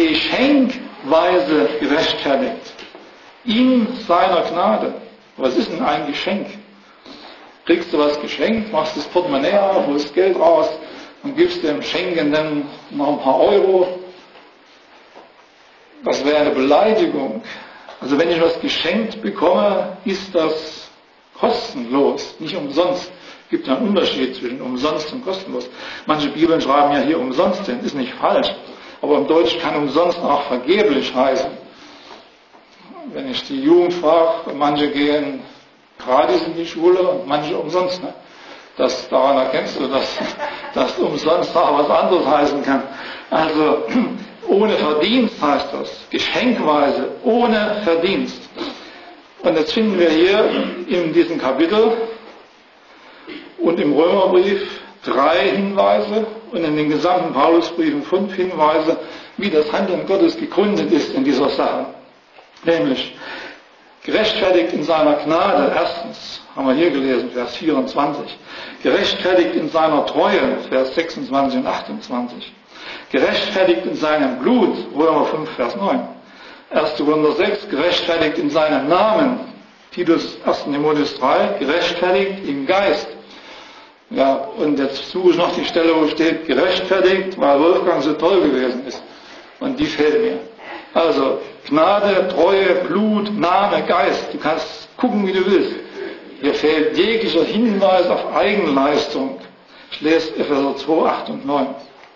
geschenkweise gerechtfertigt. In seiner Gnade. Was ist denn ein Geschenk? Kriegst du was geschenkt, machst das Portemonnaie auf, holst Geld raus und gibst dem Schenkenden noch ein paar Euro. Das wäre eine Beleidigung. Also wenn ich was geschenkt bekomme, ist das kostenlos, nicht umsonst. Es gibt einen Unterschied zwischen umsonst und kostenlos. Manche Bibeln schreiben ja hier umsonst hin, ist nicht falsch. Aber im Deutsch kann umsonst auch vergeblich heißen. Wenn ich die Jugend frage, manche gehen gratis in die Schule und manche umsonst. Ne? Das, daran erkennst du, dass, dass umsonst auch was anderes heißen kann. Also ohne Verdienst heißt das, geschenkweise, ohne Verdienst. Und jetzt finden wir hier in diesem Kapitel und im Römerbrief drei Hinweise und in den gesamten Paulusbriefen fünf Hinweise, wie das Handeln Gottes gegründet ist in dieser Sache. Nämlich Gerechtfertigt in seiner Gnade, erstens, haben wir hier gelesen, Vers vierundzwanzig. Gerechtfertigt in seiner Treue, Vers sechsundzwanzig und achtundzwanzig. Gerechtfertigt in seinem Blut, Römer fünf, Vers neun. erster Korinther sechs, gerechtfertigt in seinem Namen, Titus erster Timotheus drei, gerechtfertigt im Geist. Ja, und jetzt suche ich noch die Stelle, wo steht, gerechtfertigt, weil Wolfgang so toll gewesen ist. Und die fehlt mir. Also, Gnade, Treue, Blut, Name, Geist. Du kannst gucken, wie du willst. Hier fehlt jeglicher Hinweis auf Eigenleistung. Ich lese Epheser zwei, acht und neun.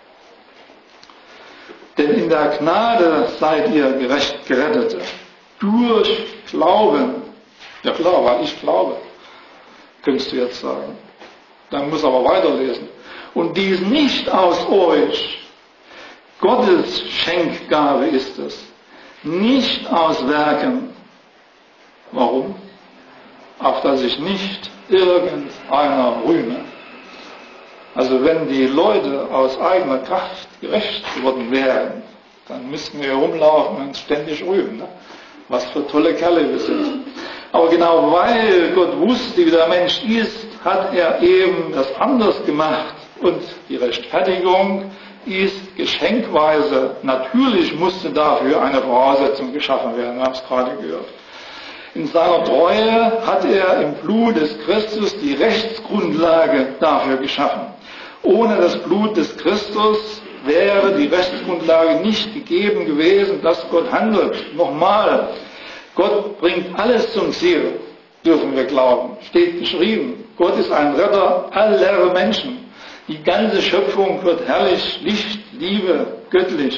Denn in der Gnade seid ihr gerecht Gerettete. Durch Glauben. Ja klar, weil ich glaube. Könntest du jetzt sagen. Dann muss aber weiterlesen. Und dies nicht aus euch. Gottes Schenkgabe ist es. Nicht aus Werken. Warum? Auf dass ich nicht irgendeiner rühme. Also wenn die Leute aus eigener Kraft gerecht geworden wären, dann müssten wir rumlaufen und ständig rühmen. Ne? Was für tolle Kerle wir sind. Aber genau weil Gott wusste, wie der Mensch ist, hat er eben das anders gemacht. Und die Rechtfertigung ist geschenkweise. Natürlich musste dafür eine Voraussetzung geschaffen werden. Wir haben es gerade gehört. In seiner Treue hat er im Blut des Christus die Rechtsgrundlage dafür geschaffen. Ohne das Blut des Christus wäre die Rechtsgrundlage nicht gegeben gewesen, dass Gott handelt. Nochmal, Gott bringt alles zum Ziel, dürfen wir glauben. Steht geschrieben, Gott ist ein Retter aller Menschen. Die ganze Schöpfung wird herrlich, Licht, Liebe, göttlich.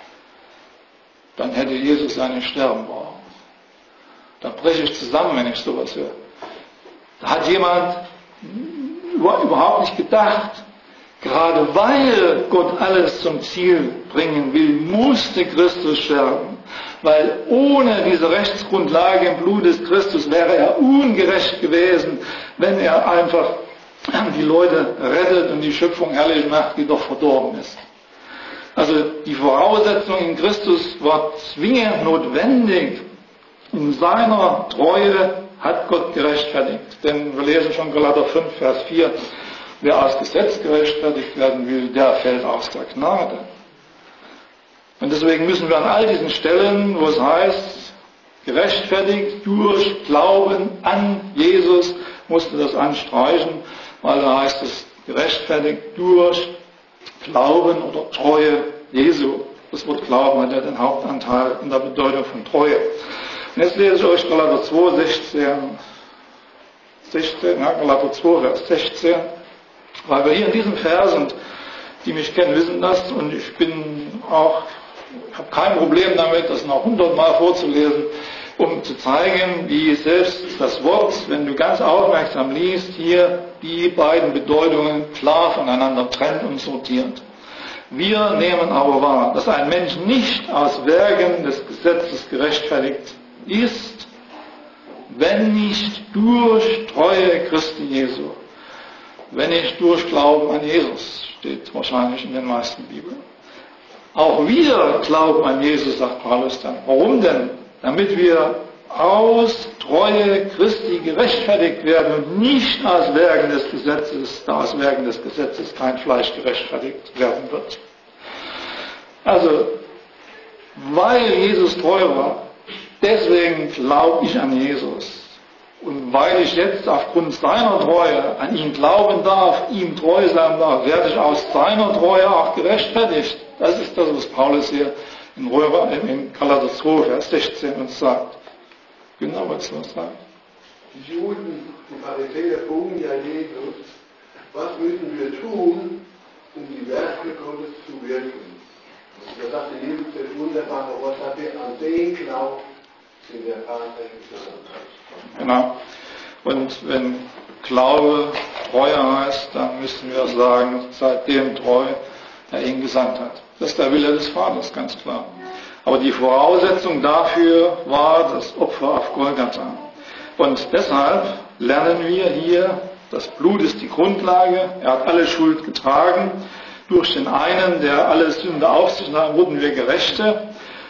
Dann hätte Jesus ja nicht sterben brauchen. Da breche ich zusammen, wenn ich sowas höre. Da hat jemand überhaupt nicht gedacht, gerade weil Gott alles zum Ziel bringen will, musste Christus sterben. Weil ohne diese Rechtsgrundlage im Blut des Christus wäre er ungerecht gewesen, wenn er einfach die Leute rettet und die Schöpfung herrlich macht, die doch verdorben ist. Also die Voraussetzung in Christus war zwingend notwendig. In seiner Treue hat Gott gerechtfertigt. Denn wir lesen schon Galater fünf, Vers vier, wer aus Gesetz gerechtfertigt werden will, der fällt aus der Gnade. Und deswegen müssen wir an all diesen Stellen, wo es heißt, gerechtfertigt durch Glauben an Jesus, musste das anstreichen, weil da heißt es, gerechtfertigt durch Glauben oder Treue Jesu. Das Wort Glauben hat ja den Hauptanteil in der Bedeutung von Treue. Und jetzt lese ich euch Galater zwei, sechzehn, sechzehn, ja, Galater zwei, Vers sechzehn, weil wir hier in diesem Vers, und die mich kennen, wissen das, und ich bin auch, ich habe kein Problem damit, das noch hundertmal vorzulesen, um zu zeigen, wie selbst das Wort, wenn du ganz aufmerksam liest, hier die beiden Bedeutungen klar voneinander trennt und sortiert. Wir nehmen aber wahr, dass ein Mensch nicht aus Werken des Gesetzes gerechtfertigt ist, wenn nicht durch Treue Christi Jesu. Wenn nicht durch Glauben an Jesus, steht wahrscheinlich in den meisten Bibeln. Auch wir glauben an Jesus, sagt Paulus dann. Warum denn? Damit wir aus Treue Christi gerechtfertigt werden und nicht aus Werken des Gesetzes, da aus Werken des Gesetzes kein Fleisch gerechtfertigt werden wird. Also, weil Jesus treu war, deswegen glaube ich an Jesus. Und weil ich jetzt aufgrund seiner Treue an ihn glauben darf, ihm treu sein darf, werde ich aus seiner Treue auch gerechtfertigt. Das ist das, was Paulus hier in Römer, in Galater zwei, Vers sechzehn uns sagt. Genau, was er sagt. Die Juden, die Pharisäer frugen ja Jesus, was müssen wir tun, um die Werke Gottes zu wirken? Da sagte Jesus das wunderbare Wort, dass wir an den glaubt, den der Vater gesandt hat. Genau. Und wenn Glaube Treue heißt, dann müssen wir sagen, seitdem treu er ihn gesandt hat. Das ist der Wille des Vaters, ganz klar. Aber die Voraussetzung dafür war das Opfer auf Golgatha. Und deshalb lernen wir hier, das Blut ist die Grundlage, er hat alle Schuld getragen. Durch den einen, der alle Sünde auf sich nahm, wurden wir Gerechte.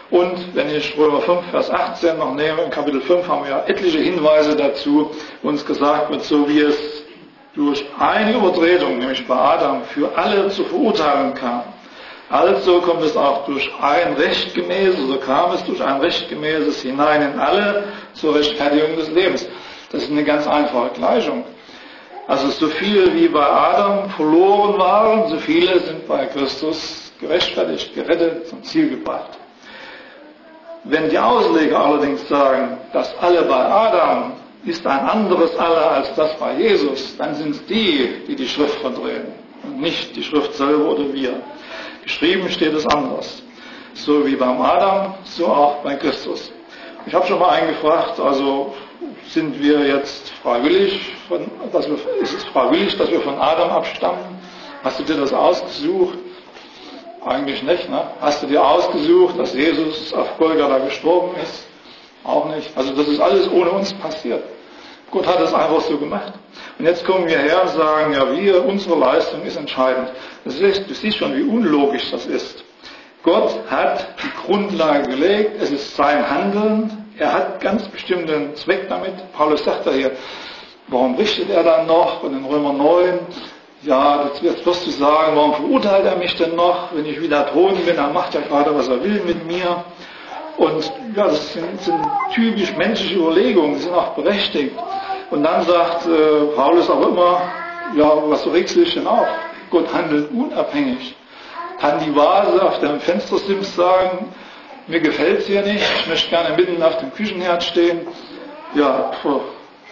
Und wenn ich Römer fünf, Vers achtzehn noch nehme, in Kapitel fünf haben wir ja etliche Hinweise dazu, wo uns gesagt wird, so wie es durch eine Übertretung, nämlich bei Adam, für alle zur Verurteilung kam, also kommt es auch durch ein rechtgemäßes, oder kam es durch ein rechtgemäßes hinein in alle zur Rechtfertigung des Lebens. Das ist eine ganz einfache Gleichung. Also so viele wie bei Adam verloren waren, so viele sind bei Christus gerechtfertigt, gerettet, zum Ziel gebracht. Wenn die Ausleger allerdings sagen, das alle bei Adam ist ein anderes alle als das bei Jesus, dann sind es die, die die Schrift verdrehen und nicht die Schrift selber oder wir. Geschrieben steht es anders. So wie beim Adam, so auch bei Christus. Ich habe schon mal eingefragt, also sind wir jetzt freiwillig, von, dass wir, ist es freiwillig, dass wir von Adam abstammen? Hast du dir das ausgesucht? Eigentlich nicht, ne? Hast du dir ausgesucht, dass Jesus auf Golgatha gestorben ist? Auch nicht. Also das ist alles ohne uns passiert. Gott hat es einfach so gemacht. Und jetzt kommen wir her und sagen, ja wir, unsere Leistung ist entscheidend. Das ist, du siehst schon, wie unlogisch das ist. Gott hat die Grundlage gelegt, es ist sein Handeln, er hat ganz bestimmten Zweck damit. Paulus sagt da hier, warum richtet er dann noch? Und in Römer neun, ja, jetzt wirst du sagen, warum verurteilt er mich denn noch? Wenn ich wieder Thron bin, dann macht er gerade, was er will mit mir. Und ja, das sind, sind typisch menschliche Überlegungen, die sind auch berechtigt. Und dann sagt äh, Paulus aber immer, ja, was so regst du dich denn auf? Gott handelt unabhängig. Kann die Vase auf dem Fenstersims sagen, mir gefällt es hier nicht, ich möchte gerne mitten auf dem Küchenherd stehen. Ja, pf,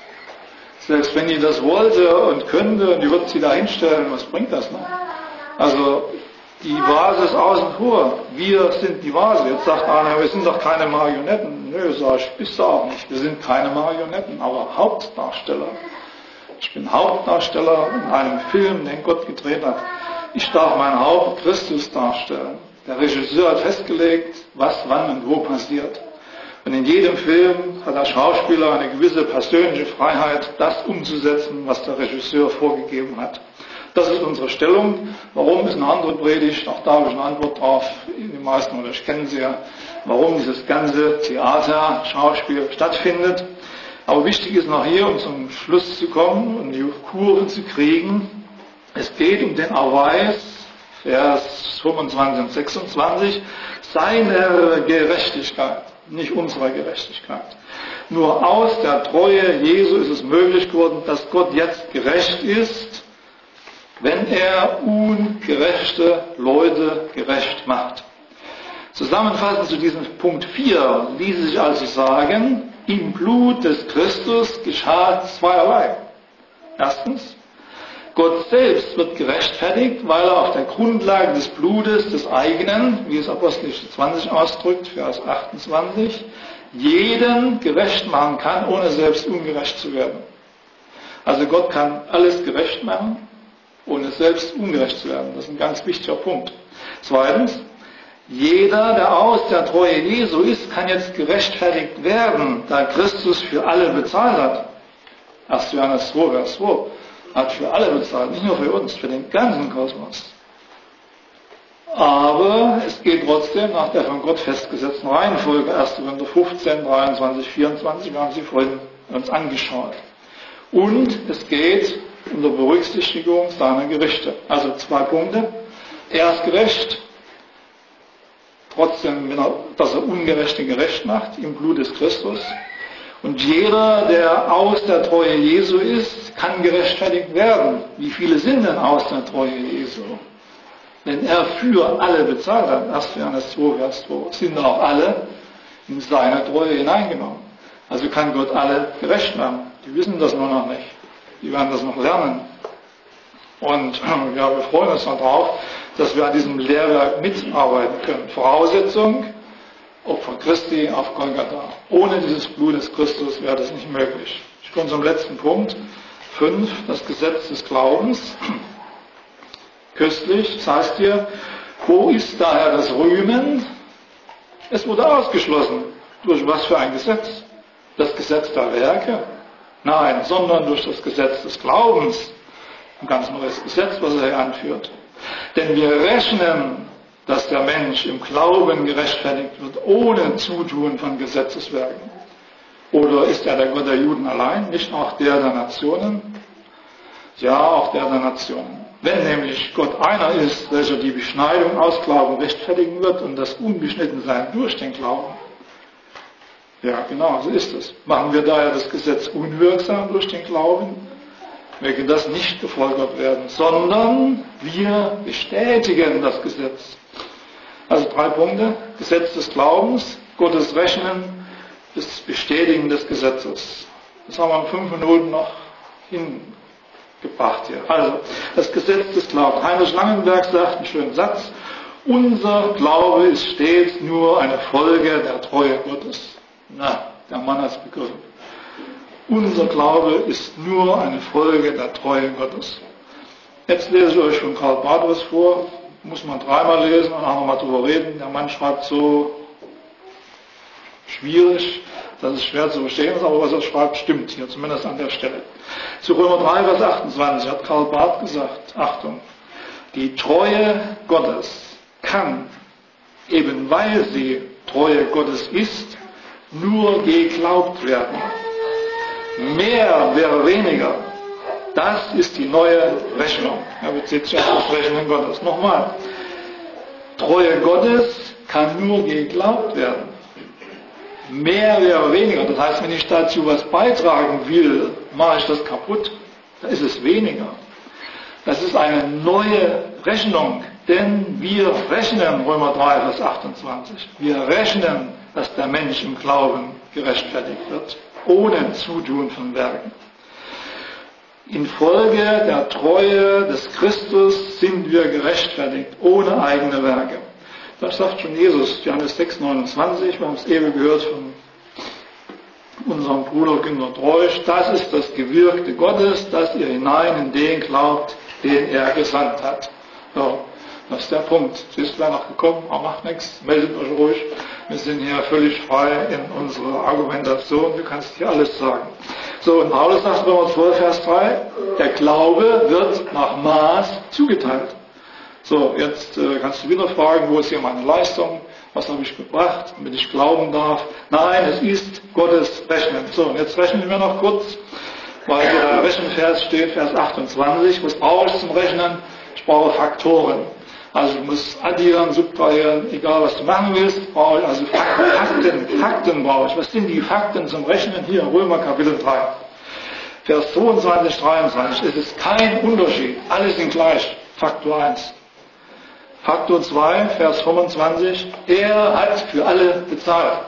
selbst wenn die das wollte und könnte und die wird sie da hinstellen, was bringt das noch? Also die Vase ist außen vor, wir sind die Vase. Jetzt sagt einer, wir sind doch keine Marionetten. Nö, sag ich, bist du auch nicht. Wir sind keine Marionetten, aber Hauptdarsteller. Ich bin Hauptdarsteller in einem Film, den Gott gedreht hat. Ich darf mein Haupt Christus darstellen. Der Regisseur hat festgelegt, was, wann und wo passiert. Und in jedem Film hat der Schauspieler eine gewisse persönliche Freiheit, das umzusetzen, was der Regisseur vorgegeben hat. Das ist unsere Stellung. Warum ist eine andere Predigt? Auch da habe ich eine Antwort drauf. Die meisten oder ich kennen sie ja, warum dieses ganze Theater, Schauspiel stattfindet. Aber wichtig ist noch hier, um zum Schluss zu kommen und die Kurve zu kriegen. Es geht um den Erweis, Vers fünfundzwanzig und sechsundzwanzig, seiner Gerechtigkeit, nicht unserer Gerechtigkeit. Nur aus der Treue Jesu ist es möglich geworden, dass Gott jetzt gerecht ist, wenn er ungerechte Leute gerecht macht. Zusammenfassend zu diesem Punkt vier ließ sich also sagen, im Blut des Christus geschah zweierlei. Erstens, Gott selbst wird gerechtfertigt, weil er auf der Grundlage des Blutes des eigenen, wie es Apostelgeschichte zwanzig ausdrückt, Vers achtundzwanzig, jeden gerecht machen kann, ohne selbst ungerecht zu werden. Also Gott kann alles gerecht machen, ohne selbst ungerecht zu werden. Das ist ein ganz wichtiger Punkt. Zweitens, jeder, der aus der Treue Jesu ist, kann jetzt gerechtfertigt werden, da Christus für alle bezahlt hat. erster Johannes zwei, Vers zwei. Hat für alle bezahlt, nicht nur für uns, für den ganzen Kosmos. Aber es geht trotzdem nach der von Gott festgesetzten Reihenfolge. erster Korinther fünfzehn, dreiundzwanzig, vierundzwanzig, wir haben sie vorhin uns angeschaut. Und es geht unter Berücksichtigung seiner Gerichte. Also zwei Punkte. Er ist gerecht, trotzdem, dass er Ungerechte gerecht macht, im Blut des Christus. Und jeder, der aus der Treue Jesu ist, kann gerechtfertigt werden. Wie viele sind denn aus der Treue Jesu? Wenn er für alle bezahlt hat, erster Johannes zwei, Vers zwei, sind auch alle in seine Treue hineingenommen. Also kann Gott alle gerecht machen. Die wissen das nur noch nicht. Die werden das noch lernen. Und ja, wir freuen uns darauf, dass wir an diesem Lehrwerk mitarbeiten können. Voraussetzung, Opfer Christi auf Golgatha. Ohne dieses Blut des Christus wäre das nicht möglich. Ich komme zum letzten Punkt. fünf. Das Gesetz des Glaubens. Köstlich, das heißt hier, wo ist daher das Rühmen? Es wurde ausgeschlossen. Durch was für ein Gesetz? Das Gesetz der Werke? Nein, sondern durch das Gesetz des Glaubens. Ein ganz neues Gesetz, was er hier anführt. Denn wir rechnen dass der Mensch im Glauben gerechtfertigt wird, ohne Zutun von Gesetzeswerken? Oder ist er der Gott der Juden allein, nicht auch der der Nationen? Ja, auch der der Nationen. Wenn nämlich Gott einer ist, welcher die Beschneidung aus Glauben rechtfertigen wird und das Unbeschnittensein durch den Glauben, ja, genau, so ist es. Machen wir daher das Gesetz unwirksam durch den Glauben, möge das nicht gefolgert werden, sondern wir bestätigen das Gesetz. Also drei Punkte: Gesetz des Glaubens, Gottes Rechnen, das Bestätigen des Gesetzes. Das haben wir in fünf Minuten noch hingebracht hier. Also, das Gesetz des Glaubens. Heinrich Langenberg sagt einen schönen Satz: Unser Glaube ist stets nur eine Folge der Treue Gottes. Na, der Mann hat es begriffen. Unser Glaube ist nur eine Folge der Treue Gottes. Jetzt lese ich euch von Karl Barth was vor. Muss man dreimal lesen und auch nochmal drüber reden. Der Mann schreibt so schwierig, dass es schwer zu verstehen ist, aber was er schreibt, stimmt hier, zumindest an der Stelle. Zu Römer drei, Vers achtundzwanzig hat Karl Barth gesagt, Achtung, die Treue Gottes kann, eben weil sie Treue Gottes ist, nur geglaubt werden. Mehr wäre weniger. Das ist die neue Rechnung. Er bezieht sich auf das Rechnen Gottes. Nochmal. Treue Gottes kann nur geglaubt werden. Mehr wäre weniger. Das heißt, wenn ich dazu was beitragen will, mache ich das kaputt. Da ist es weniger. Das ist eine neue Rechnung. Denn wir rechnen, Römer drei, Vers achtundzwanzig, wir rechnen, dass der Mensch im Glauben gerechtfertigt wird, ohne Zutun von Werken. Infolge der Treue des Christus sind wir gerechtfertigt, ohne eigene Werke. Das sagt schon Jesus, Johannes sechs, neunundzwanzig, wir haben es eben gehört von unserem Bruder Günter Treusch, das ist das Gewirkte Gottes, dass ihr hinein in den glaubt, den er gesandt hat. So, das ist der Punkt. Siehst du, wer noch gekommen, aber macht nichts, meldet euch ruhig. Wir sind hier völlig frei in unserer Argumentation, du kannst hier alles sagen. So, und Paulus sagt Römer zwölf, Vers drei, der Glaube wird nach Maß zugeteilt. So, jetzt äh, kannst du wieder fragen, wo ist hier meine Leistung, was habe ich gebracht, damit ich glauben darf. Nein, es ist Gottes Rechnen. So, und jetzt rechnen wir noch kurz, weil der Rechenvers steht, Vers achtundzwanzig, was brauche ich zum Rechnen? Ich brauche Faktoren. Also du musst addieren, subtrahieren, egal was du machen willst, brauche ich also Fakten, Fakten brauche ich. Was sind die Fakten zum Rechnen? Hier Römer Kapitel drei, Vers zweiundzwanzig, dreiundzwanzig. Es ist kein Unterschied, alle sind gleich. Faktor eins. Faktor zwei, Vers fünfundzwanzig, er hat für alle bezahlt.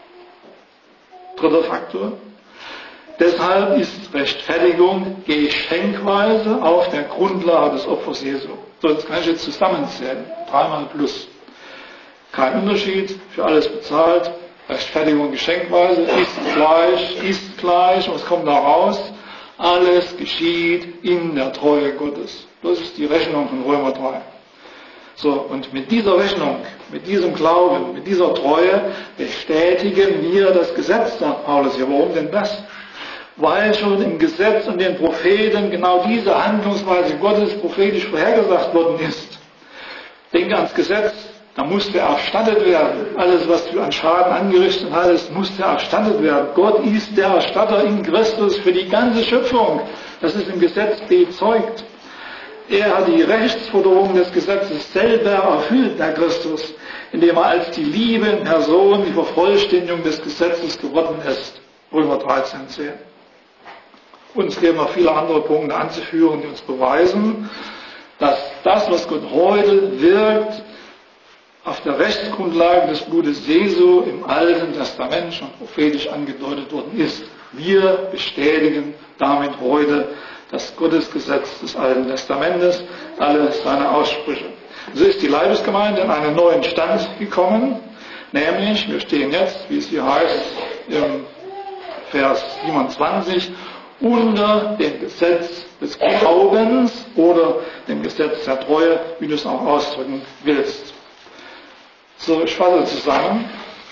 Dritter Faktor. Deshalb ist Rechtfertigung geschenkweise auf der Grundlage des Opfers Jesu. So, das kann ich jetzt zusammenzählen. Dreimal plus. Kein Unterschied, für alles bezahlt. Rechtfertigung geschenkweise, ist gleich, ist gleich. Und was kommt da raus? Alles geschieht in der Treue Gottes. Das ist die Rechnung von Römer drei. So, und mit dieser Rechnung, mit diesem Glauben, mit dieser Treue bestätigen wir das Gesetz, sagt Paulus hier. Warum denn das? Weil schon im Gesetz und den Propheten genau diese Handlungsweise Gottes prophetisch vorhergesagt worden ist. Denke ans Gesetz, da musste erstattet werden. Alles, was du an Schaden angerichtet hast, musste erstattet werden. Gott ist der Erstatter in Christus für die ganze Schöpfung. Das ist im Gesetz bezeugt. Er hat die Rechtsforderungen des Gesetzes selber erfüllt, der Christus, indem er als die liebe Person die Vervollständigung des Gesetzes geworden ist. Römer dreizehn, zehn. Und es gäbe noch viele andere Punkte anzuführen, die uns beweisen, dass das, was Gott heute wirkt, auf der Rechtsgrundlage des Blutes Jesu im Alten Testament schon prophetisch angedeutet worden ist. Wir bestätigen damit heute das Gottesgesetz des Alten Testamentes, alle seine Aussprüche. So ist die Leibesgemeinde in einen neuen Stand gekommen, nämlich, wir stehen jetzt, wie es hier heißt, im Vers siebenundzwanzig, unter dem Gesetz des Glaubens oder dem Gesetz der Treue, wie du es auch ausdrücken willst. So, ich fasse zusammen.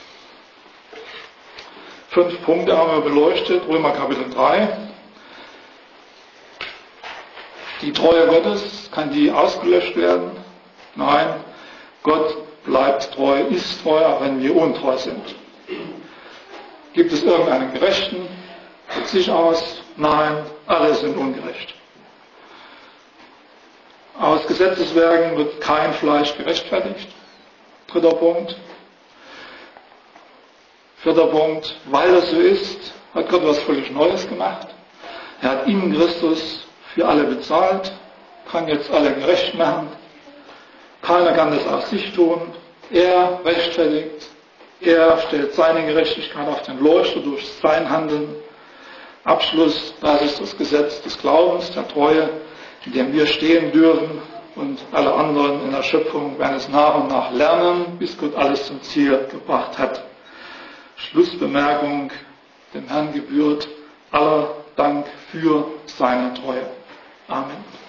Fünf Punkte haben wir beleuchtet, Römer Kapitel drei. Die Treue Gottes, kann die ausgelöscht werden? Nein. Gott bleibt treu, ist treu, auch wenn wir untreu sind. Gibt es irgendeinen Gerechten? Von sich aus? Nein, alle sind ungerecht. Aus Gesetzeswerken wird kein Fleisch gerechtfertigt. Dritter Punkt. Vierter Punkt. Weil das so ist, hat Gott was völlig Neues gemacht. Er hat in Christus für alle bezahlt, kann jetzt alle gerecht machen. Keiner kann das aus sich tun. Er rechtfertigt. Er stellt seine Gerechtigkeit auf den Leuchter durch sein Handeln. Abschluss, das ist das Gesetz des Glaubens, der Treue, in dem wir stehen dürfen, und alle anderen in der Schöpfung werden es nach und nach lernen, bis Gott alles zum Ziel gebracht hat. Schlussbemerkung: Dem Herrn gebührt aller Dank für seine Treue. Amen.